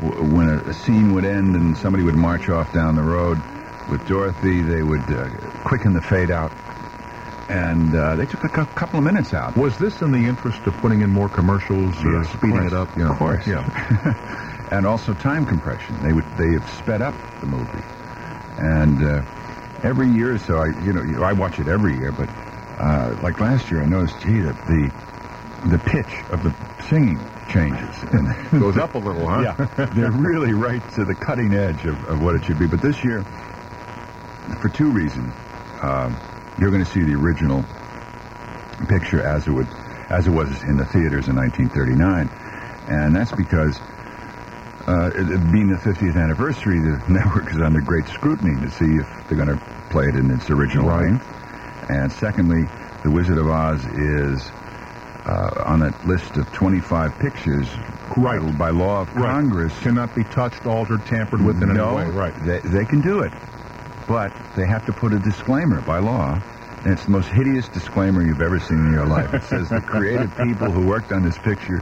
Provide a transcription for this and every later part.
when a scene would end and somebody would march off down the road with Dorothy, they would quicken the fade out. And they took a couple of minutes out. Was this in the interest of putting in more commercials, yes, speeding it up? Yeah. Of course. Yeah. And also time compression. They have sped up the movie. And every year or so, I watch it every year, but like last year, I noticed, that the pitch of the singing changes. And goes up a little, huh? Yeah. They're really right to the cutting edge of what it should be. But this year, for two reasons, you're going to see the original picture as it was in the theaters in 1939, and that's because it being the 50th anniversary, the network is under great scrutiny to see if they're going to play it in its original length. And secondly, The Wizard of Oz is on that list of 25 pictures by law of Congress. Cannot be touched, altered, tampered with in any way. Right. They can do it. But they have to put a disclaimer by law, and it's the most hideous disclaimer you've ever seen in your life. It says the creative people who worked on this picture,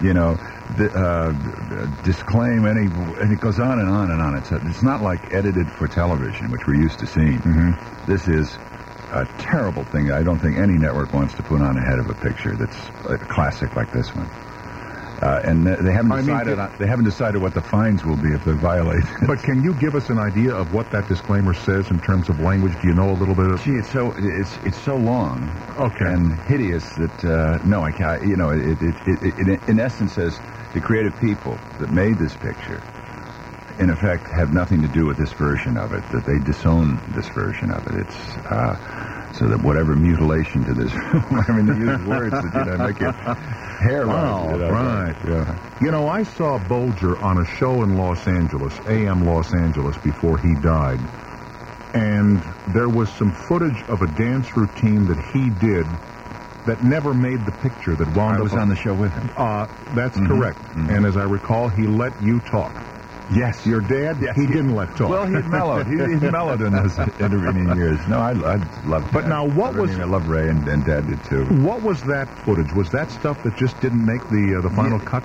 disclaim any, and it goes on and on and on. It's not like edited for television, which we're used to seeing. Mm-hmm. This is a terrible thing. I don't think any network wants to put on ahead of a picture that's a classic like this one. And they haven't decided what the fines will be if they violate it. But can you give us an idea of what that disclaimer says in terms of language? Do you know a little bit of? Gee, it's so long, and hideous that no, I can't. It in essence says the creative people that made this picture, in effect, have nothing to do with this version of it. That they disown this version of it. It's so that whatever mutilation to this, I mean, they use words that make your hair rise. Right. Yeah. I saw Bolger on a show in Los Angeles, AM Los Angeles, before he died. And there was some footage of a dance routine that he did that never made the picture that wound up. I was on the show with him. That's correct. Mm-hmm. And as I recall, he let you talk. Yes. Your dad, he didn't let talk. Well, he'd mellowed. He'd mellowed in his intervening years. No, I love that. But now, I love Ray, and Dad did too. What was that footage? Was that stuff that just didn't make the final cut?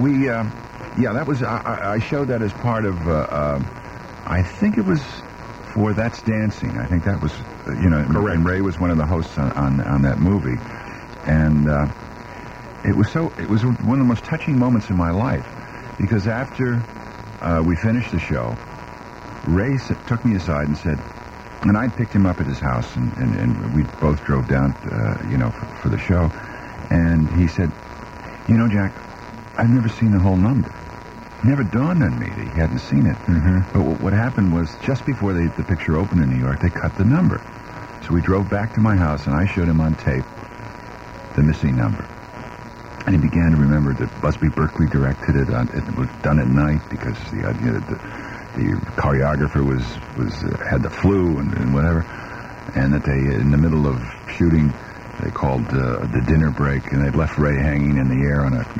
That was, I showed that as part of, I think it was for That's Dancing. I think that was, correct. And Ray was one of the hosts on that movie. And it was one of the most touching moments in my life, because after we finished the show, Ray took me aside and said, and I picked him up at his house, and we both drove down, for the show, and he said, Jack, I've never seen the whole number. It never dawned on me that he hadn't seen it. Mm-hmm. But what happened was, just before the picture opened in New York, they cut the number. So we drove back to my house, and I showed him on tape the missing number. And he began to remember that Busby Berkeley directed it. It was done at night because the choreographer had the flu and whatever, and that they, in the middle of shooting, they called the dinner break, and they'd left Ray hanging in the air on a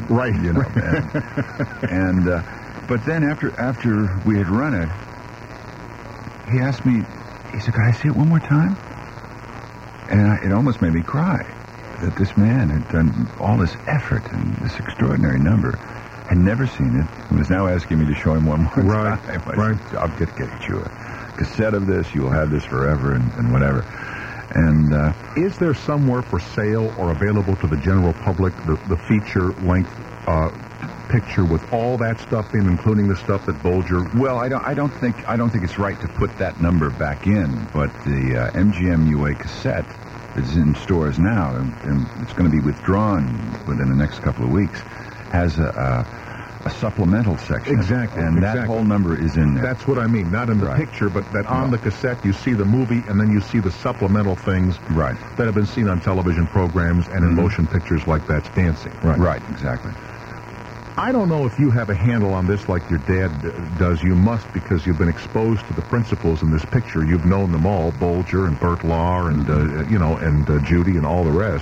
but then after we had run it, he asked me, he said, "Could I see it one more time?" And it almost made me cry. That this man had done all this effort and this extraordinary number, had never seen it, and was now asking me to show him one more time. Right. I'll get you a cassette of this. You will have this forever, and whatever. And is there somewhere for sale or available to the general public the feature-length picture with all that stuff in, including the stuff that Bolger? Well, I don't think it's right to put that number back in, but the MGM UA cassette is in stores now, and it's going to be withdrawn within the next couple of weeks, has a supplemental section. Exactly. And that whole number is in there. That's what I mean. Not in the picture, but that on the cassette you see the movie, and then you see the supplemental things that have been seen on television programs and in motion pictures like That's Dancing. Right, exactly. I don't know if you have a handle on this like your dad does. You must, because you've been exposed to the principals in this picture. You've known them all, Bolger and Bert Lahr and Judy and all the rest.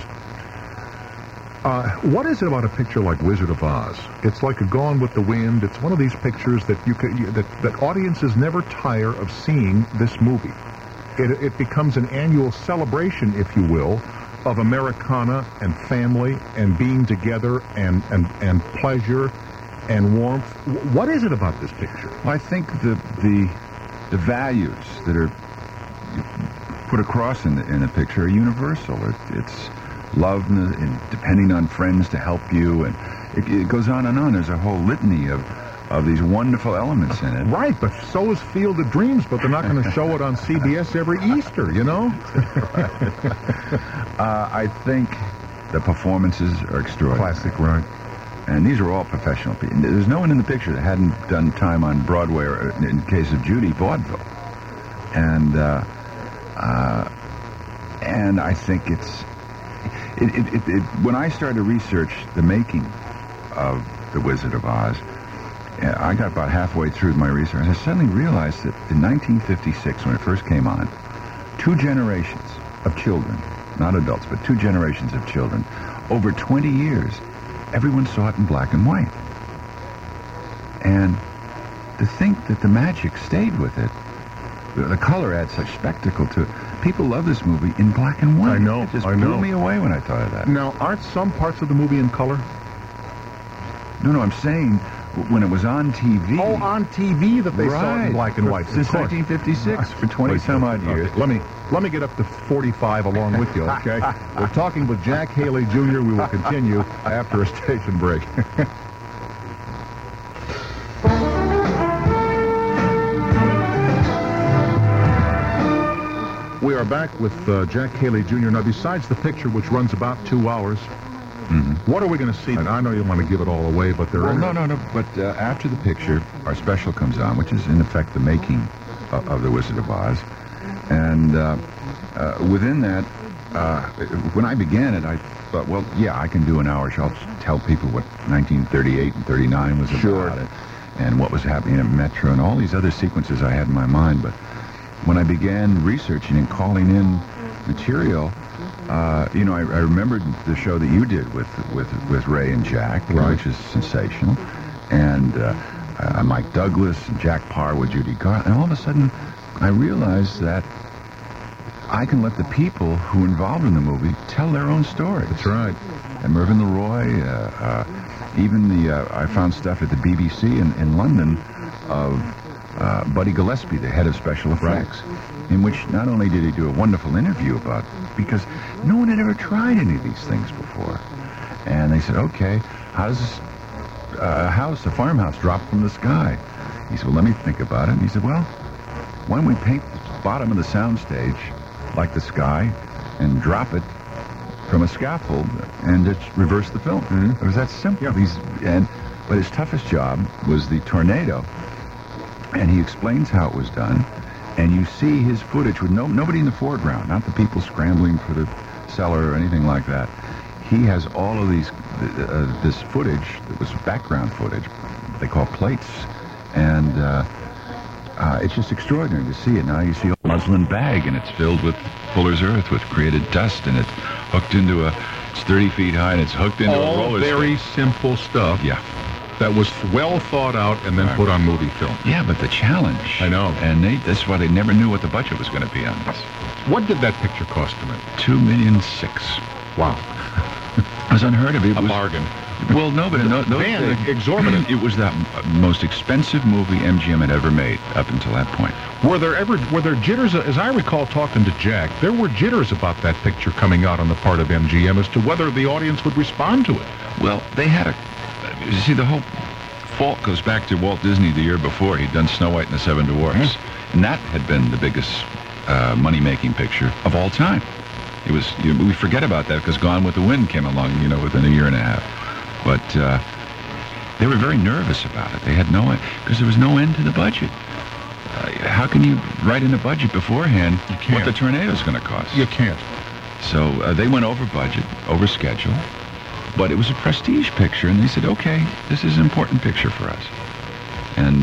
What is it about a picture like Wizard of Oz? It's like a Gone with the Wind. It's one of these pictures that that audiences never tire of seeing this movie. It becomes an annual celebration, if you will, of Americana and family and being together and pleasure and warmth. What is it about this picture? Well, I think the values that are put across in the picture are universal. It's love and depending on friends to help you, and it goes on and on. There's a whole litany of these wonderful elements in it. Right, but so is Field of Dreams, but they're not going to show it on CBS every Easter, you know? I think the performances are extraordinary. Classic, right. And these are all professional people. There's no one in the picture that hadn't done time on Broadway, or in case of Judy, vaudeville. And I think it's... when I started to research the making of The Wizard of Oz, I got about halfway through my research, and I suddenly realized that in 1956, when it first came on, 2 generations of children, not adults, but 2 generations of children, over 20 years, everyone saw it in black and white. And to think that the magic stayed with it, the color adds such spectacle to it. People love this movie in black and white. I know, It just I blew know. me away when I thought of that. Now, aren't some parts of the movie in color? No, I'm saying when it was on TV. Oh, on TV that they saw it in black and white. Since Of course. 1956, for 20-some-odd years. Okay, let me get up to 45 along with you, okay? We're talking with Jack Haley Jr. We will continue after a station break. We are back with Jack Haley Jr. Now, besides the picture, which runs about 2 hours, what are we going to see? And I know you want to give it all away, but there Well, are... no. But after the picture, our special comes on, which is, in effect, the making of The Wizard of Oz. And within that, when I began it, I thought, well, yeah, I can do an hour show. I'll tell people what 1938 and 39 was about, and what was happening at Metro, and all these other sequences I had in my mind. But when I began researching and calling in material, I remembered the show that you did with Ray and Jack, which is sensational, and Mike Douglas and Jack Parr with Judy Garland, and all of a sudden I realized that I can let the people who are involved in the movie tell their own stories. That's right. And Mervyn LeRoy, even I found stuff at the BBC in London of Buddy Gillespie, the head of special effects, in which not only did he do a wonderful interview about, because no one had ever tried any of these things before. And they said, okay, how does a farmhouse drop from the sky? He said, well, let me think about it. And he said, well, why don't we paint the bottom of the soundstage like the sky and drop it from a scaffold and just reverse the film. It was that simple. Yeah. But his toughest job was the tornado, and he explains how it was done, and you see his footage with nobody in the foreground, not the people scrambling for the cellar or anything like that. He has all of these this footage that was background footage, they call plates, and it's just extraordinary to see it. Now you see a muslin bag, and it's filled with Fuller's Earth, with created dust, and it's hooked into it's 30 feet high, and it's hooked into a roller very skate. simple stuff. Yeah. That was well thought out and then put on movie film. Yeah, but the challenge. I know. And that's why they never knew what the budget was going to be on this. What did that picture cost to make? $2.6 million. Wow. It was unheard of. It A was, bargain. Well, no, but in those Man, days, exorbitant. It was the most expensive movie MGM had ever made up until that point. Were there jitters? As I recall talking to Jack, there were jitters about that picture coming out on the part of MGM as to whether the audience would respond to it. Well, they had you see, the whole fault goes back to Walt Disney the year before. He'd done Snow White and the Seven Dwarfs, and that had been the biggest money-making picture of all time. It was, we forget about that because Gone with the Wind came along, within a year and a half. But they were very nervous about it. They had because there was no end to the budget. How can you write in a budget beforehand what the tornado's going to cost? You can't. So they went over budget, over schedule, but it was a prestige picture, and they said, okay, this is an important picture for us. And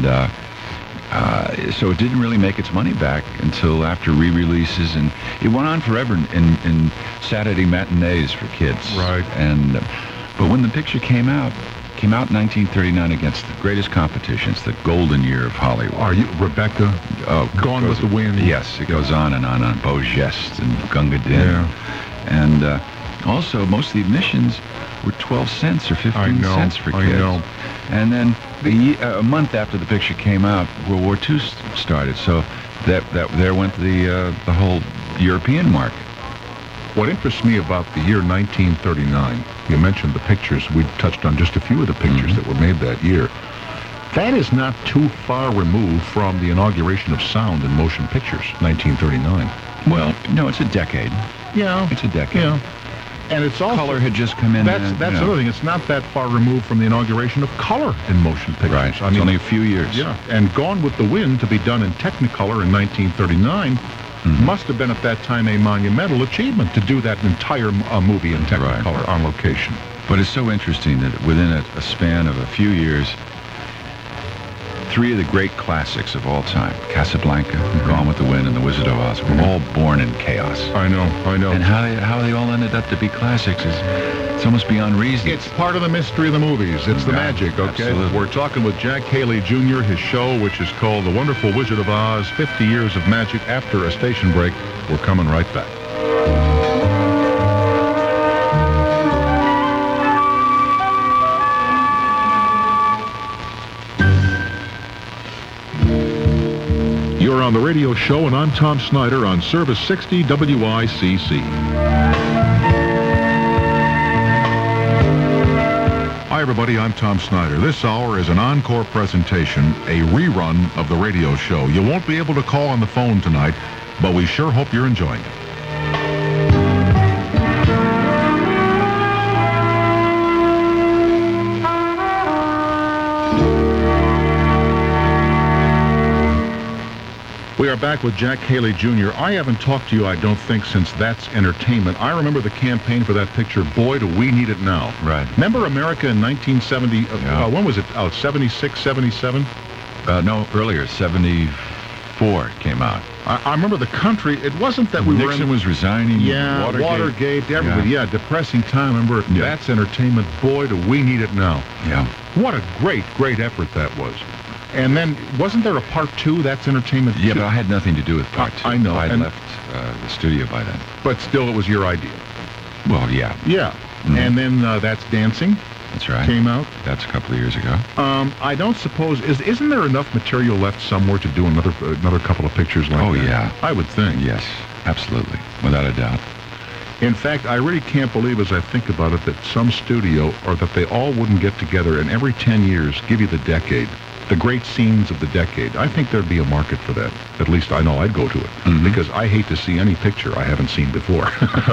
so it didn't really make its money back until after re-releases, and it went on forever in Saturday matinees for kids. Right. And but when the picture came out in 1939 against the greatest competitions, the golden year of Hollywood. Are you Rebecca? Gone with the Wind? Yes, it goes on and on. Beau Geste and Gunga Din. Yeah. And also, most of the admissions were 12 cents or 15 I know, cents for kids. I know. And then a month after the picture came out, World War II started. So that there went the whole European market. What interests me about the year 1939, you mentioned the pictures. We touched on just a few of the pictures that were made that year. That is not too far removed from the inauguration of sound in motion pictures, 1939. Well, no, it's a decade. Yeah. It's a decade. Yeah. And it's also... Color had just come in. That's another thing. It's not that far removed from the inauguration of color in motion pictures. Right. I mean, it's only a few years. Yeah. And Gone with the Wind, to be done in Technicolor in 1939, must have been at that time a monumental achievement to do that entire movie in Technicolor on location. But it's so interesting that within a span of a few years, three of the great classics of all time, Casablanca, Gone with the Wind, and The Wizard of Oz, were all born in chaos. I know. And how they all ended up to be classics it's almost beyond reason. It's part of the mystery of the movies. It's the magic, okay? Absolutely. We're talking with Jack Haley Jr., his show, which is called The Wonderful Wizard of Oz, 50 Years of Magic. After a station break, we're coming right back. You're on the radio show, and I'm Tom Snyder on Service 60 WICC. Hi, everybody. I'm Tom Snyder. This hour is an encore presentation, a rerun of the radio show. You won't be able to call on the phone tonight, but we sure hope you're enjoying it. We are back with Jack Haley Jr. I haven't talked to you, I don't think, since That's Entertainment. I remember the campaign for that picture, Boy, Do We Need It Now. Right. Remember America in 1970? When was it out? 76, 77? No, earlier, 74 came out. I remember the country. It wasn't that we Nixon was resigning. Yeah, Watergate, everybody. Yeah, depressing time. Remember, That's Entertainment. Boy, Do We Need It Now. Yeah. What a great, great effort that was. And then, wasn't there a part 2, That's Entertainment 2? Yeah, but I had nothing to do with part 2. I know. I'd left the studio by then. But still, it was your idea. Well, yeah. Yeah. And then That's Dancing. That's right. Came out. That's a couple of years ago. I don't suppose... Isn't there enough material left somewhere to do another couple of pictures like that? Oh, yeah. I would think. Yes, absolutely. Without a doubt. In fact, I really can't believe, as I think about it, that some studio, or that they all wouldn't get together and every 10 years give you the decade. The great scenes of the decade. I think there'd be a market for that. At least I know I'd go to it. Because I hate to see any picture I haven't seen before.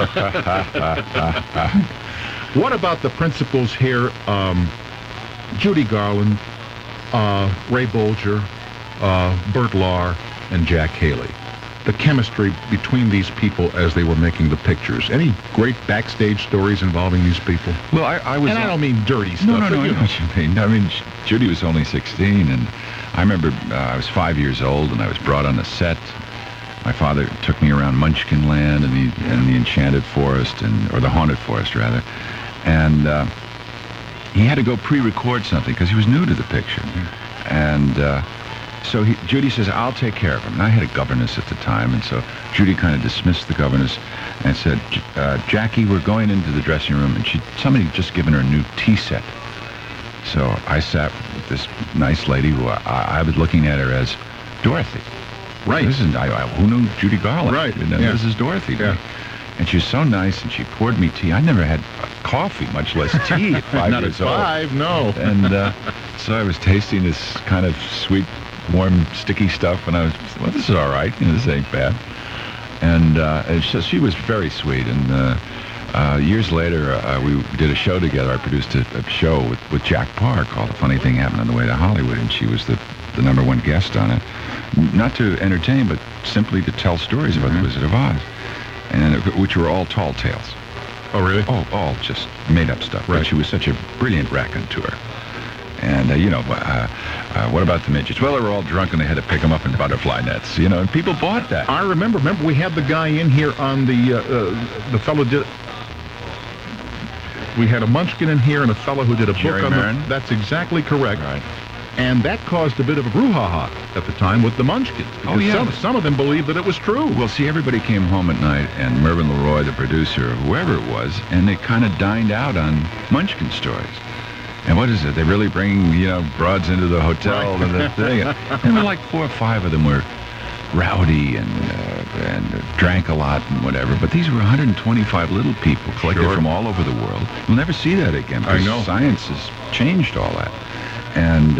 What about the principals here? Judy Garland, Ray Bolger, Bert Lahr, and Jack Haley. The chemistry between these people as they were making the pictures. Any great backstage stories involving these people? Well, I was... And I don't mean dirty stuff. No, I know what you mean. I mean, Judy was only 16, and I remember I was 5 years old, and I was brought on the set. My father took me around Munchkin Land and the Enchanted Forest, or the Haunted Forest, rather. And he had to go pre-record something, because he was new to the picture. And... So Judy says, I'll take care of him. And I had a governess at the time, and so Judy kind of dismissed the governess and said, Jackie, we're going into the dressing room, and somebody had just given her a new tea set. So I sat with this nice lady who I was looking at her as Dorothy. Right. This is, who knew Judy Garland? Right. This is Dorothy. Yeah. And she was so nice, and she poured me tea. I never had coffee, much less tea at 5 Not years at old. 5, no. And so I was tasting this kind of sweet, warm, sticky stuff, and I was, well, this is all right. This ain't bad. And she was very sweet. And years later, we did a show together. I produced a show with Jack Parr called The Funny Thing Happened on the Way to Hollywood, and she was the #1 guest on it. Not to entertain, but simply to tell stories about the Wizard of Oz, and which were all tall tales. Oh, really? Oh, all just made-up stuff. Right. But she was such a brilliant raconteur. And, what about the midgets? Well, they were all drunk and they had to pick them up in butterfly nets, and people bought that. I remember we had the guy in here on the fellow did... We had a Munchkin in here and a fellow who did a Jerry book on Marin? That's exactly correct. Right. And that caused a bit of a brouhaha at the time with the Munchkins. Oh, yeah. Some of them believed that it was true. Well, see, everybody came home at night, and Mervyn LeRoy, the producer, or whoever it was, and they kind of dined out on Munchkin stories. And what is it? They're really bringing, broads into the hotel and the thing. And like 4 or 5 of them were rowdy and drank a lot and whatever. But these were 125 little people collected from all over the world. You'll never see that again. I know. Science has changed all that. And,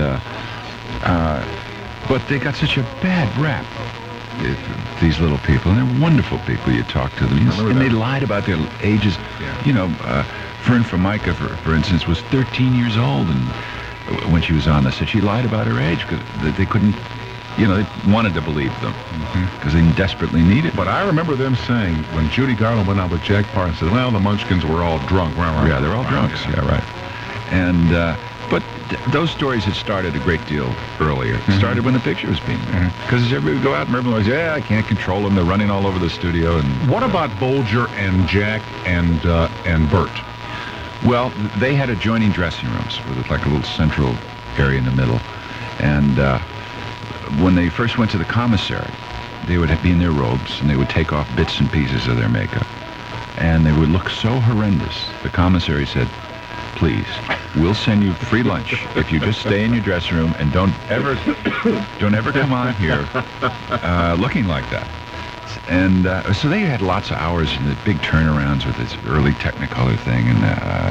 but they got such a bad rap, these little people. And they're wonderful people. You talk to them. And they lied about their ages. Yeah. Fern Formica, for instance, was 13 years old and when she was on this. And she lied about her age because they couldn't, they wanted to believe them because they desperately needed it. But I remember them saying, when Judy Garland went out with Jack Parr and said, well, the Munchkins were all drunk. Yeah, they're all drunks. Yeah, right. And, but those stories had started a great deal earlier. It started when the picture was being made. Because everybody would go out and Mervyn was, I can't control them. They're running all over the studio. And what about Bolger and Jack and Bert? Well, they had adjoining dressing rooms with like a little central area in the middle. And when they first went to the commissary, they would be in their robes and they would take off bits and pieces of their makeup. And they would look so horrendous. The commissary said, please, we'll send you free lunch if you just stay in your dressing room and don't ever come on here looking like that. And so they had lots of hours in the big turnarounds with this early Technicolor thing, and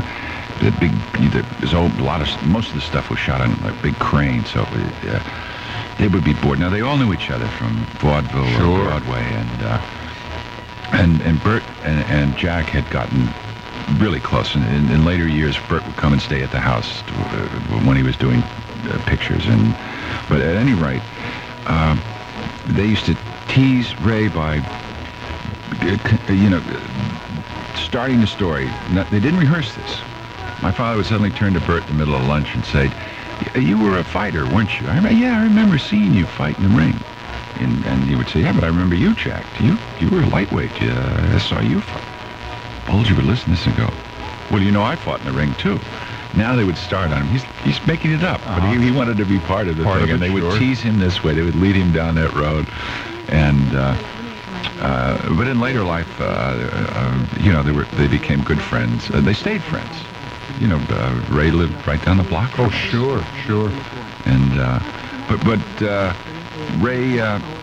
most of the stuff was shot on a big crane, so they would be bored. Now they all knew each other from vaudeville or Broadway, and Bert and Jack had gotten really close. And in later years, Bert would come and stay at the house when he was doing pictures. But at any rate, they used to tease Ray by, starting the story. They didn't rehearse this. My father would suddenly turn to Bert in the middle of lunch and say, you were a fighter, weren't you? I remember seeing you fight in the ring. And he would say, yeah, but I remember you, Jack. You were a lightweight. I saw you fight. Bolger would listen to this and go, well, I fought in the ring, too. Now they would start on him. He's making it up, but he wanted to be part of the thing, and they would tease him this way. They would lead him down that road. And but in later life, they became good friends. They stayed friends. Ray lived right down the block. Oh, sure. And Ray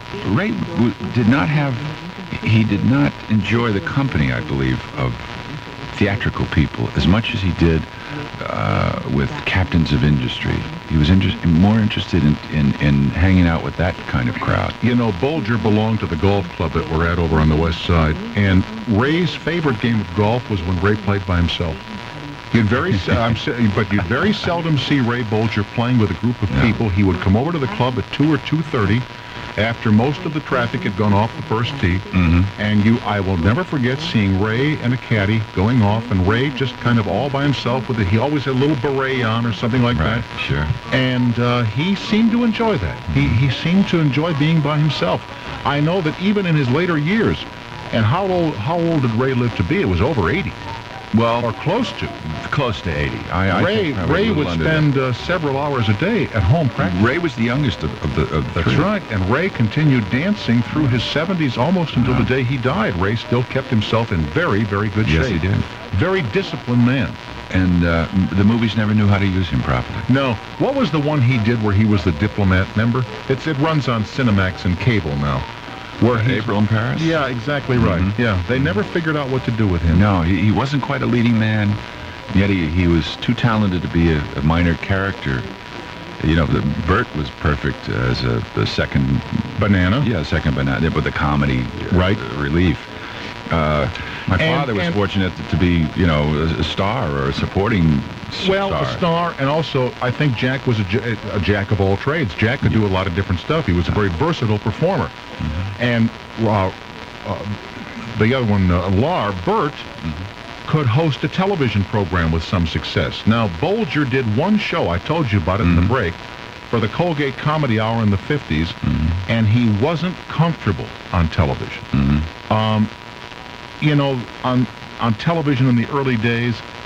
did not enjoy the company, I believe, of theatrical people as much as he did with captains of industry. He was more interested in hanging out with that kind of crowd. Bolger belonged to the golf club that we're at over on the west side, and Ray's favorite game of golf was when Ray played by himself. You'd very seldom see Ray Bolger playing with a group of people. He would come over to the club at 2 or 2:30 after most of the traffic had gone off the first tee, and I will never forget seeing Ray and a caddy going off, and Ray just kind of all by himself with it. He always had a little beret on or something like that. Sure. And he seemed to enjoy that. He seemed to enjoy being by himself. I know that even in his later years, and how old did Ray live to be? It was over 80. Well, or close to 80. Ray would spend several hours a day at home practicing. Ray was the youngest of the That's three. right, and Ray continued dancing through his 70s almost until the day he died. Ray still kept himself in very, very good shape. Yes, he did. Very disciplined man. And the movies never knew how to use him properly. No. What was the one he did where he was the diplomat? Remember? It runs on Cinemax and cable now. April in Paris? Yeah, exactly right. Yeah, they never figured out what to do with him. No, he wasn't quite a leading man, yet he was too talented to be a minor character. Bert was perfect as the second banana. Yeah, second banana, with the comedy relief. My father was fortunate to be, a star or a supporting star. Well, a star, and also I think Jack was a jack of all trades. Jack could do a lot of different stuff. He was a very versatile performer. And the other one, Bert, could host a television program with some success. Now, Bolger did one show, I told you about it in the break, for the Colgate Comedy Hour in the 50s, and he wasn't comfortable on television. On television in the early days,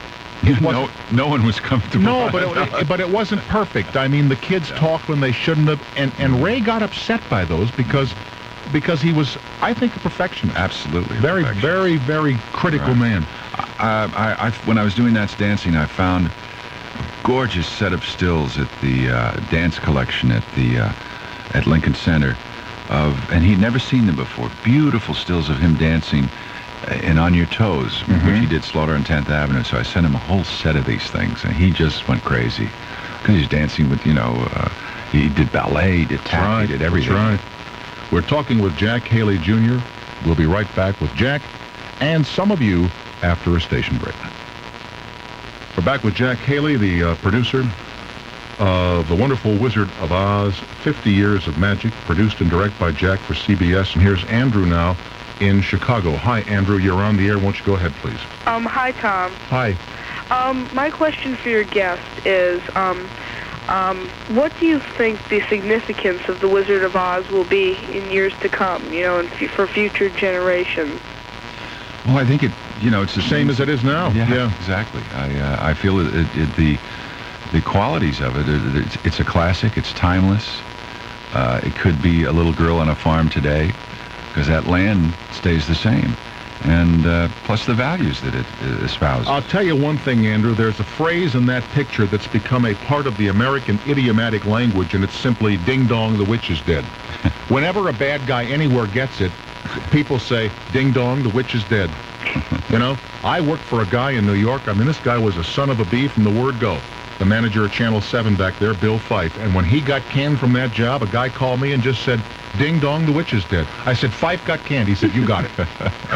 No one was comfortable. No, but it wasn't perfect. I mean, the kids talked when they shouldn't have, and Ray got upset by those because he was, I think, a perfectionist. Absolutely. Very, very, very critical man. When I was doing That's Dancing, I found a gorgeous set of stills at the dance collection at Lincoln Center, and he'd never seen them before. Beautiful stills of him dancing in On Your Toes, which he did Slaughter on 10th Avenue. So I sent him a whole set of these things, and he just went crazy because he's dancing with, he did ballet, he did tap, he did everything. That's right. We're talking with Jack Haley Jr. We'll be right back with Jack and some of you after a station break. We're back with Jack Haley, the producer of The Wonderful Wizard of Oz, 50 Years of Magic, produced and directed by Jack for CBS. And here's Andrew now in Chicago. Hi, Andrew. You're on the air. Won't you go ahead, please? Hi, Tom. Hi. My question for your guest is, what do you think the significance of The Wizard of Oz will be in years to come, and for future generations? Well, I think it's the Same as it is now. Yeah. Exactly. I feel the qualities of it. It's a classic. It's timeless. It could be a little girl on a farm today, because that land stays the same, and plus the values that it espouses. I'll tell you one thing, Andrew. There's a phrase in that picture that's become a part of the American idiomatic language, and it's simply "ding dong, the witch is dead." Whenever a bad guy anywhere gets it, people say, "Ding dong, the witch is dead." I worked for a guy in New York. I mean, this guy was a son of a bee from the word go. The manager of Channel 7 back there, Bill Fife. And when he got canned from that job, a guy called me and just said, "Ding dong, the witch is dead." I said, "Fife got canned." He said, "You got it."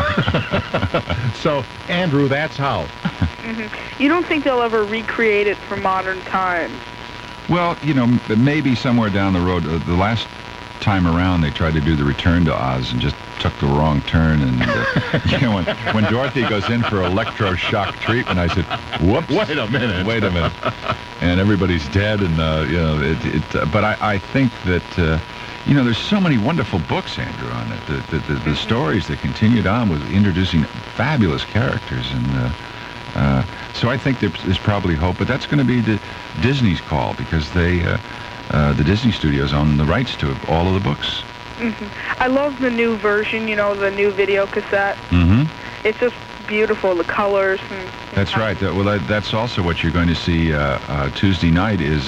So, Andrew, that's how. You don't think they'll ever recreate it for modern times? Well, maybe somewhere down the road. The last time around, they tried to do the Return to Oz and just took the wrong turn. And when Dorothy goes in for electroshock treatment, I said, "Whoops! Wait a minute!" And everybody's dead. And but I think that there's so many wonderful books, Andrew, on it. The stories that continued on with introducing fabulous characters, and so I think there's probably hope. But that's going to be Disney's call, because the Disney Studios own the rights to all of the books. I love the new version, the new video cassette. It's just beautiful, the colors. That's right. Well, that's also what you're going to see Tuesday night is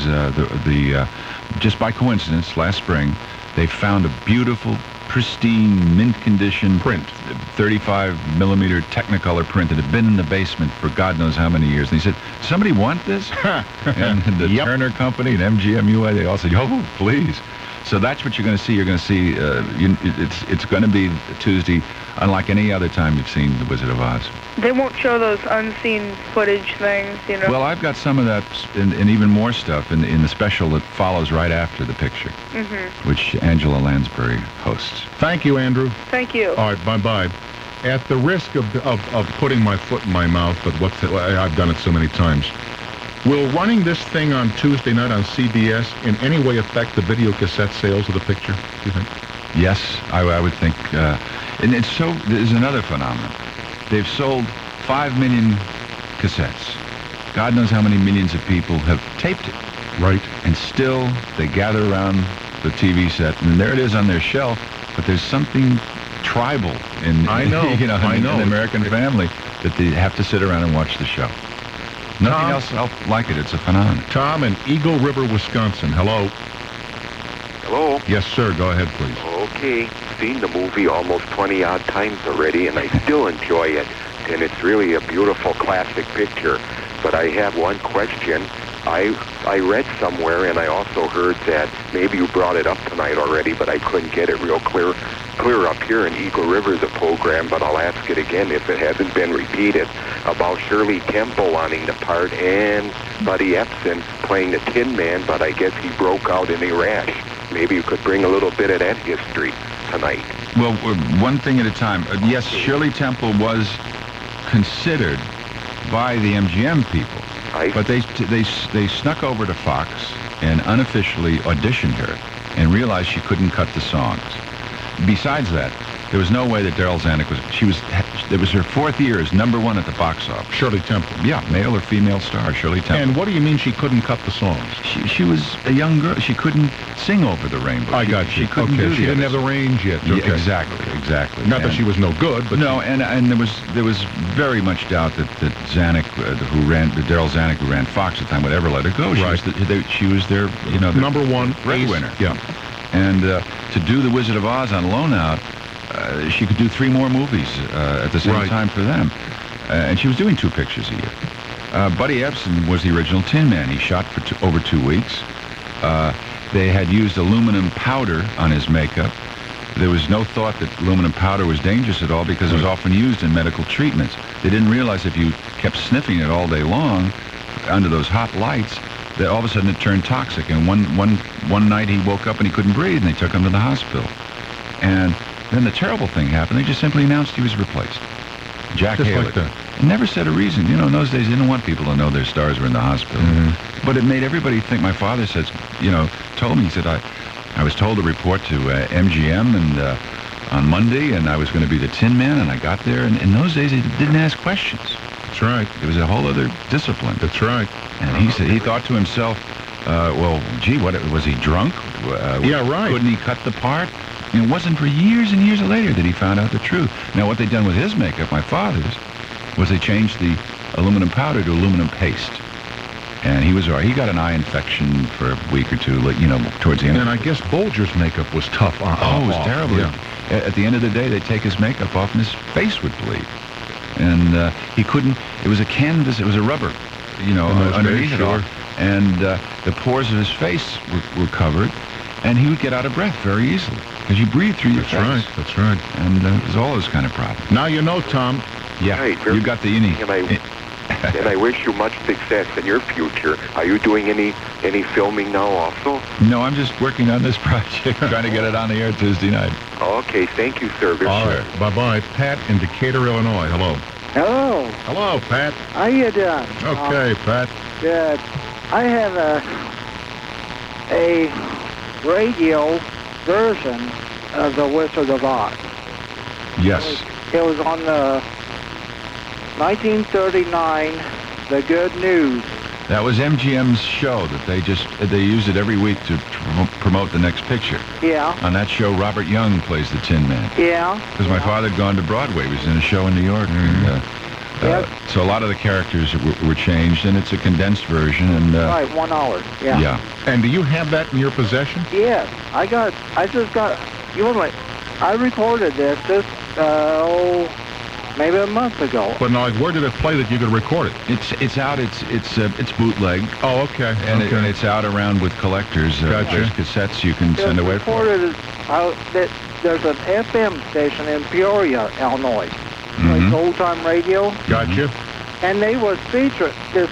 just by coincidence, last spring, they found a beautiful, pristine, mint condition print, 35 millimeter Technicolor print that had been in the basement for God knows how many years. And he said, "Somebody want this?" And the Turner Company and MGM-UA, they all said, "Oh, please." So that's what you're going to see. You're going to see, it's going to be Tuesday, unlike any other time you've seen The Wizard of Oz. They won't show those unseen footage things, Well, I've got some of that and even more stuff in the special that follows right after the picture, which Angela Lansbury hosts. Thank you, Andrew. Thank you. All right, bye-bye. At the risk of putting my foot in my mouth, but I've done it so many times, will running this thing on Tuesday night on CBS in any way affect the video cassette sales of the picture, do you think? Yes, I would think. And there's another phenomenon. They've sold 5 million cassettes. God knows how many millions of people have taped it. Right. And still, they gather around the TV set, and there it is on their shelf, but there's something tribal in the American family that they have to sit around and watch the show. Nothing else like it. It's a phenomenon. Tom in Eagle River, Wisconsin. Hello. Hello? Yes, sir. Go ahead, please. Okay. Seen the movie almost 20-odd times already, and I still enjoy it. And it's really a beautiful classic picture. But I have one question. I read somewhere, and I also heard that maybe you brought it up tonight already, but I couldn't get it real clear up here in Eagle River, the program, but I'll ask it again if it hasn't been repeated, about Shirley Temple wanting the part and Buddy Epson playing the Tin Man, but I guess he broke out in a rash. Maybe you could bring a little bit of that history tonight. Well, one thing at a time. Yes, Shirley Temple was considered by the MGM people, but they snuck over to Fox and unofficially auditioned her and realized she couldn't cut the songs. Besides that, there was no way that Daryl Zanuck It was her 4th year as #1 at the box office. Shirley Temple. Yeah, male or female star, Shirley Temple. And what do you mean she couldn't cut the songs? She was a young girl. She couldn't sing over the rainbow. I got you. She couldn't do she the didn't have the range yet. Yeah, Okay. exactly. Not that she was no good, but no, and there was very much doubt that Zanuck, Daryl Zanuck, who ran Fox at the time, would ever let her go. She was their their #1 breadwinner. Yeah. And to do The Wizard of Oz on loan out, she could do 3 more movies at the same time for them. And she was doing 2 pictures a year. Buddy Ebsen was the original Tin Man. He shot for over 2 weeks. They had used aluminum powder on his makeup. There was no thought that aluminum powder was dangerous at all because it was often used in medical treatments. They didn't realize if you kept sniffing it all day long under those hot lights, that all of a sudden it turned toxic. And one night he woke up and he couldn't breathe, and they took him to the hospital. And then the terrible thing happened. They just simply announced he was replaced. Jack Just Haley. like that. And never said a reason. You know, in those days, they didn't want people to know their stars were in the hospital. Mm-hmm. But it made everybody think. My father says, told me, he said, I was told to report to MGM and on Monday, and I was going to be the Tin Man, and I got there. And in those days, they didn't ask questions. That's right. It was a whole other discipline. That's right. And he said he thought to himself, well, gee, what was he drunk? Yeah, right. Couldn't he cut the part? And it wasn't for years and years later that he found out the truth. Now, what they'd done with his makeup, my father's, was they changed the aluminum powder to aluminum paste. And he was all right. He got an eye infection for a week or 2, towards the end. And I guess Bolger's makeup was tough on it was terrible. Yeah. At the end of the day, they'd take his makeup off and his face would bleed. And he couldn't, it was a canvas, it was a rubber, underneath it all. And the pores of his face were covered, and he would get out of breath very easily because you breathe through your face. That's right. And there's all those kind of problems. Now you know, Tom. Yeah, Right, you got the innie. And I wish you much success in your future. Are you doing any filming now also? No, I'm just working on this project, trying to get it on the air Tuesday night. Okay, thank you, sir. All right. Bye-bye. Pat in Decatur, Illinois. Hello. Hello. Hello, Pat. How you doing? Okay, Pat. Good. I have a radio version of The Wizard of Oz. Yes. It was on the 1939 The Good News. That was MGM's show that they used it every week to promote the next picture. Yeah. On that show, Robert Young plays the Tin Man. Yeah. Because my father had gone to Broadway. He was in a show in New York. And, so a lot of the characters were changed, and it's a condensed version. And Right, 1 hour. Yeah. Yeah. And do you have that in your possession? Yes. I recorded this maybe a month ago. But now, where did it play that you could record it? It's out. It's bootleg. Oh, okay. And it's out around with collectors. Gotcha. There's cassettes you can send away for. There's an FM station in Peoria, Illinois. Like Old Time Radio. Gotcha. And they was featuring this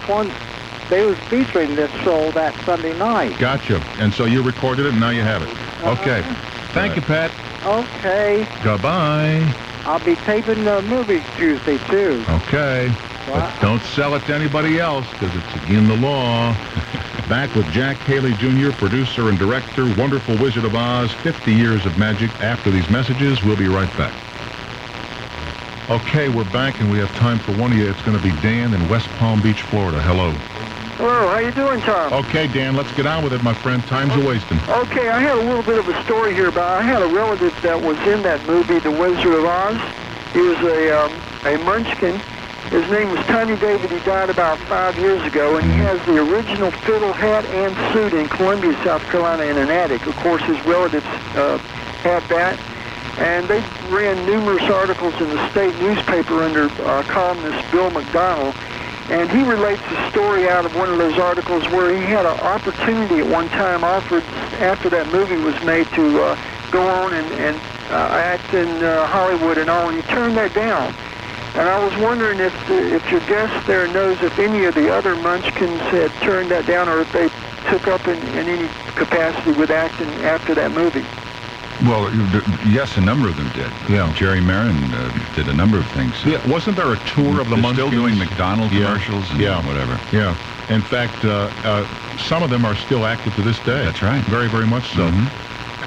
show that Sunday night. Gotcha. And so you recorded it, and now you have it. Okay. Thank you, Pat. Okay. Goodbye. I'll be taping the movie Tuesday, too. Okay. But don't sell it to anybody else, because it's against the law. Back with Jack Haley Jr., producer and director, Wonderful Wizard of Oz, 50 years of magic. After these messages, we'll be right back. Okay, we're back, and we have time for one of you. It's going to be Dan in West Palm Beach, Florida. Hello. Hello, how you doing, Tom? Okay, Dan, let's get on with it, my friend. Time's a-wasting. Okay, I had a little bit of a story here about. I had a relative that was in that movie, The Wizard of Oz. He was a munchkin. His name was Tiny David. He died about 5 years ago, and he has the original fiddle hat and suit in Columbia, South Carolina, in an attic. Of course, his relatives had that. And they ran numerous articles in the state newspaper under columnist Bill McDonald. And he relates a story out of one of those articles where he had an opportunity at one time offered after that movie was made to go on and act in Hollywood and all, and he turned that down. And I was wondering if your guest there knows if any of the other Munchkins had turned that down or if they took up in any capacity with acting after that movie. Well, yes, a number of them did. Yeah. Jerry Marin did a number of things. Yeah, wasn't there a tour of the Munchkins? Still doing McDonald's commercials and whatever. Yeah. In fact, some of them are still active to this day. That's right. Very, very much so.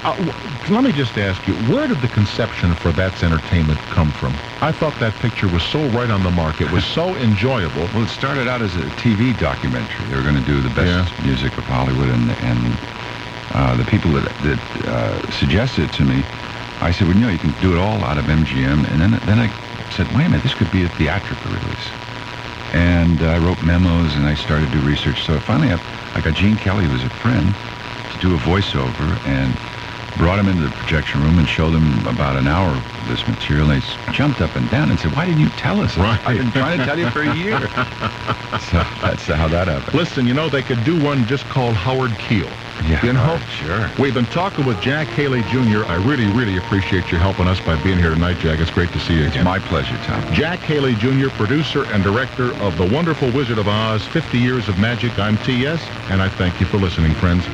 Let me just ask you, where did the conception for That's Entertainment come from? I thought that picture was so right on the mark. It was so enjoyable. Well, it started out as a TV documentary. They were going to do the best music of Hollywood, and the people that suggested it to me, I said, well, you can do it all out of MGM. And then I said, wait a minute, this could be a theatrical release. And I wrote memos, and I started to do research. So finally, I got Gene Kelly, who was a friend, to do a voiceover, and brought him into the projection room and showed them about an hour of this material. And they jumped up and down and said, why didn't you tell us? Right. I've been trying to tell you for a year. So that's how that happened. Listen, they could do one just called Howard Keel. Yeah, sure. We've been talking with Jack Haley Jr. I really, really appreciate you helping us by being here tonight, Jack. It's great to see you again. It's my pleasure, Tom. Jack Haley Jr., producer and director of The Wonderful Wizard of Oz, 50 Years of Magic. I'm T.S., and I thank you for listening, friends.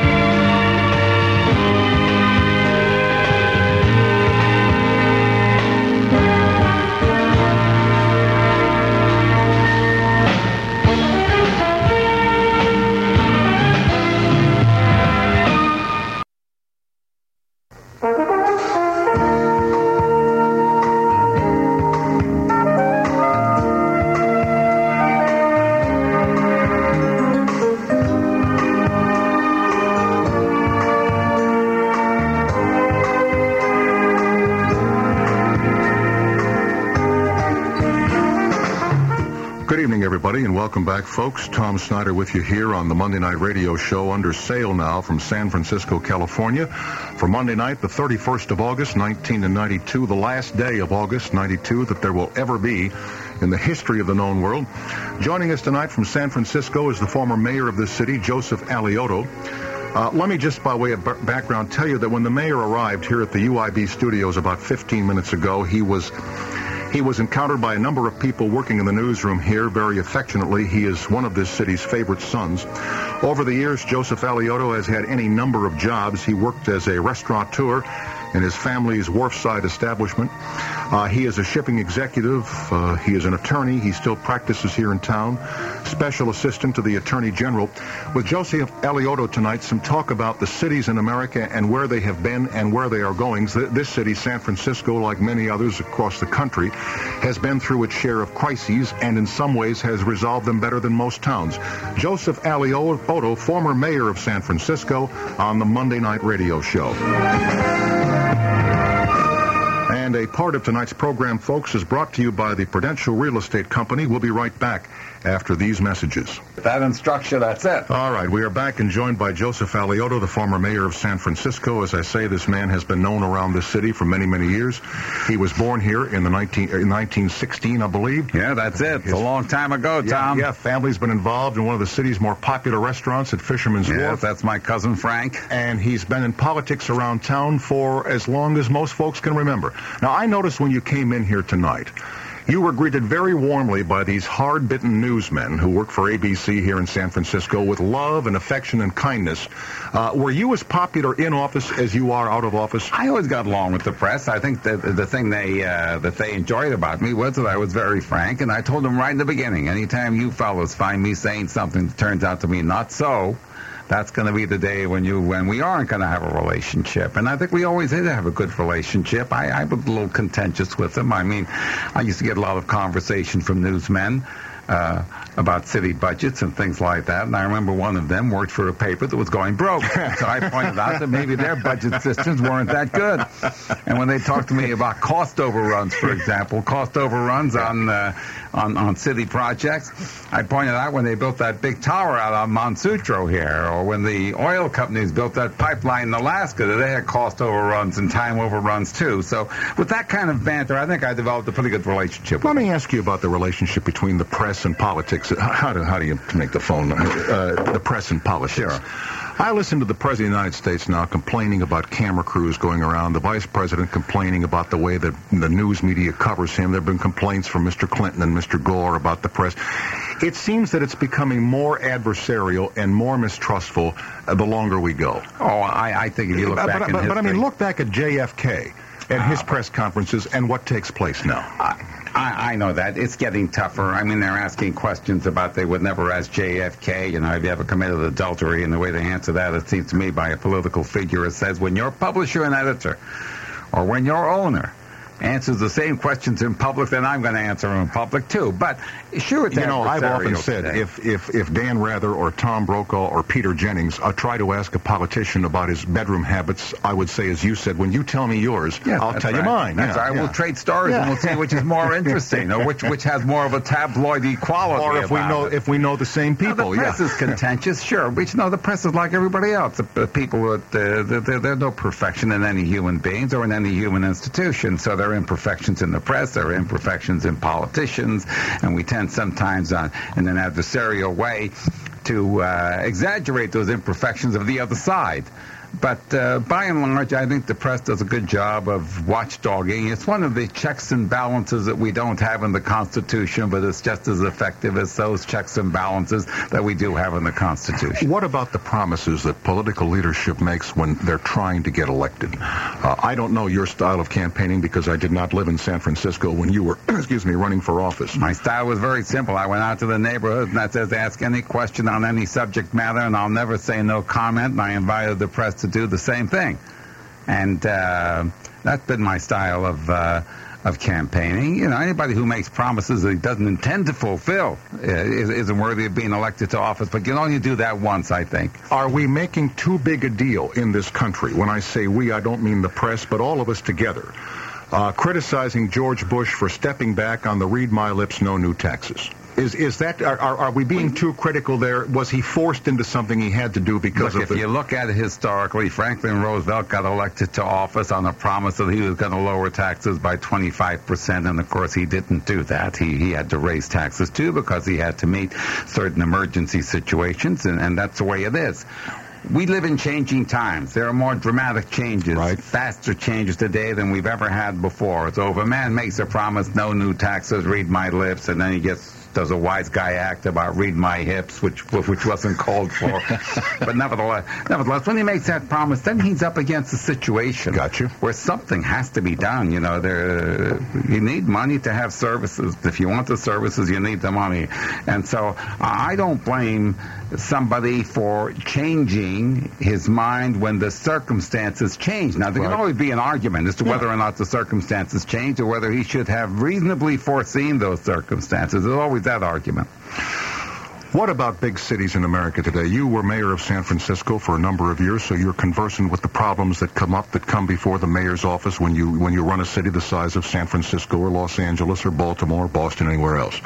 And welcome back, folks. Tom Snyder with you here on the Monday Night Radio Show, under sale now from San Francisco, California. For Monday night, the 31st of August, 1992, the last day of August, 92, that there will ever be in the history of the known world. Joining us tonight from San Francisco is the former mayor of this city, Joseph Alioto. Let me just, by way of background, tell you that when the mayor arrived here at the UIB studios about 15 minutes ago, he was encountered by a number of people working in the newsroom here very affectionately. He is one of this city's favorite sons. Over the years, Joseph Alioto has had any number of jobs. He worked as a restaurateur in his family's wharfside establishment. He is a shipping executive. He is an attorney. He still practices here in town. Special assistant to the Attorney General. With Joseph Alioto tonight, some talk about the cities in America and where they have been and where they are going. This city, San Francisco, like many others across the country, has been through its share of crises and in some ways has resolved them better than most towns. Joseph Alioto, former mayor of San Francisco, on the Monday Night Radio Show. And a part of tonight's program, folks, is brought to you by the Prudential Real Estate Company. We'll be right back after these messages. That instruction, that's it. All right, we are back and joined by Joseph Alioto, the former mayor of San Francisco. As I say, this man has been known around this city for many, many years. He was born here in 1916, I believe. Yeah, that's it. It's a long time ago, Tom. Yeah, family's been involved in one of the city's more popular restaurants at Fisherman's Wharf. That's my cousin Frank. And he's been in politics around town for as long as most folks can remember. Now, I noticed when you came in here tonight, you were greeted very warmly by these hard-bitten newsmen who work for ABC here in San Francisco with love and affection and kindness. Were you as popular in office as you are out of office? I always got along with the press. I think that the thing that they enjoyed about me was that I was very frank, and I told them right in the beginning, anytime you fellows find me saying something that turns out to be not so, that's going to be the day when we aren't going to have a relationship. And I think we always did have a good relationship. I was a little contentious with them. I mean, I used to get a lot of conversation from newsmen about city budgets and things like that. And I remember one of them worked for a paper that was going broke. So I pointed out that maybe their budget systems weren't that good. And when they talked to me about cost overruns, for example, cost overruns on city projects, I pointed out when they built that big tower out on Montsutro here, or when the oil companies built that pipeline in Alaska, that they had cost overruns and time overruns too. So with that kind of banter, I think I developed a pretty good relationship with Let me ask you about the relationship between the press and politics. How do you make the phone? The press and politics. Sure. I listen to the President of the United States now complaining about camera crews going around, the Vice President complaining about the way that the news media covers him. There have been complaints from Mr. Clinton and Mr. Gore about the press. It seems that it's becoming more adversarial and more mistrustful the longer we go. Oh, I think if you look back in history... But I mean, look back at JFK and his press conferences and what takes place now. I know that. It's getting tougher. I mean, they're asking questions about they would never ask JFK, have you ever committed adultery? And the way they answer that, it seems to me, by a political figure, it says, when your publisher and editor, or when your owner answers the same questions in public, then I'm going to answer them in public too. But sure, it's I've often adversarial said today. if Dan Rather or Tom Brokaw or Peter Jennings try to ask a politician about his bedroom habits, I would say, as you said, when you tell me yours, I'll tell you mine. That's right. We'll trade stories and we'll see which is more interesting, or which has more of a tabloidy quality. Or if we know the same people. The press is contentious, sure. But the press is like everybody else. The people, there's no perfection in any human beings or in any human institution. So there are imperfections in the press, there are imperfections in politicians, and we tend sometimes in an adversarial way to exaggerate those imperfections of the other side. But by and large, I think the press does a good job of watchdogging. It's one of the checks and balances that we don't have in the Constitution, but it's just as effective as those checks and balances that we do have in the Constitution. What about the promises that political leadership makes when they're trying to get elected? I don't know your style of campaigning because I did not live in San Francisco when you were, running for office. My style was very simple. I went out to the neighborhood and I said, ask any question on any subject matter, and I'll never say no comment, and I invited the press to do the same thing. And that's been my style of campaigning. Anybody who makes promises that he doesn't intend to fulfill isn't worthy of being elected to office. But you can only do that once, I think. Are we making too big a deal in this country? When I say we, I don't mean the press, but all of us together, criticizing George Bush for stepping back on the read my lips, no new taxes. Is that, are we being too critical there? Was he forced into something he had to do because if you look at it historically, Franklin Roosevelt got elected to office on a promise that he was going to lower taxes by 25%, and of course he didn't do that. He had to raise taxes too because he had to meet certain emergency situations, and that's the way it is. We live in changing times. There are more dramatic changes, faster changes today than we've ever had before. So if a man makes a promise, no new taxes, read my lips, and then he does a wise guy act about read my hips, which wasn't called for. But nevertheless, when he makes that promise, then he's up against a situation where something has to be done. You need money to have services. If you want the services, you need the money. And so I don't blame somebody for changing his mind when the circumstances change. Now, there can always be an argument as to whether or not the circumstances change or whether he should have reasonably foreseen those circumstances. There's always that argument. What about big cities in America today? You were mayor of San Francisco for a number of years, so you're conversant with the problems that come before the mayor's office when you run a city the size of San Francisco or Los Angeles or Baltimore, Boston, anywhere else.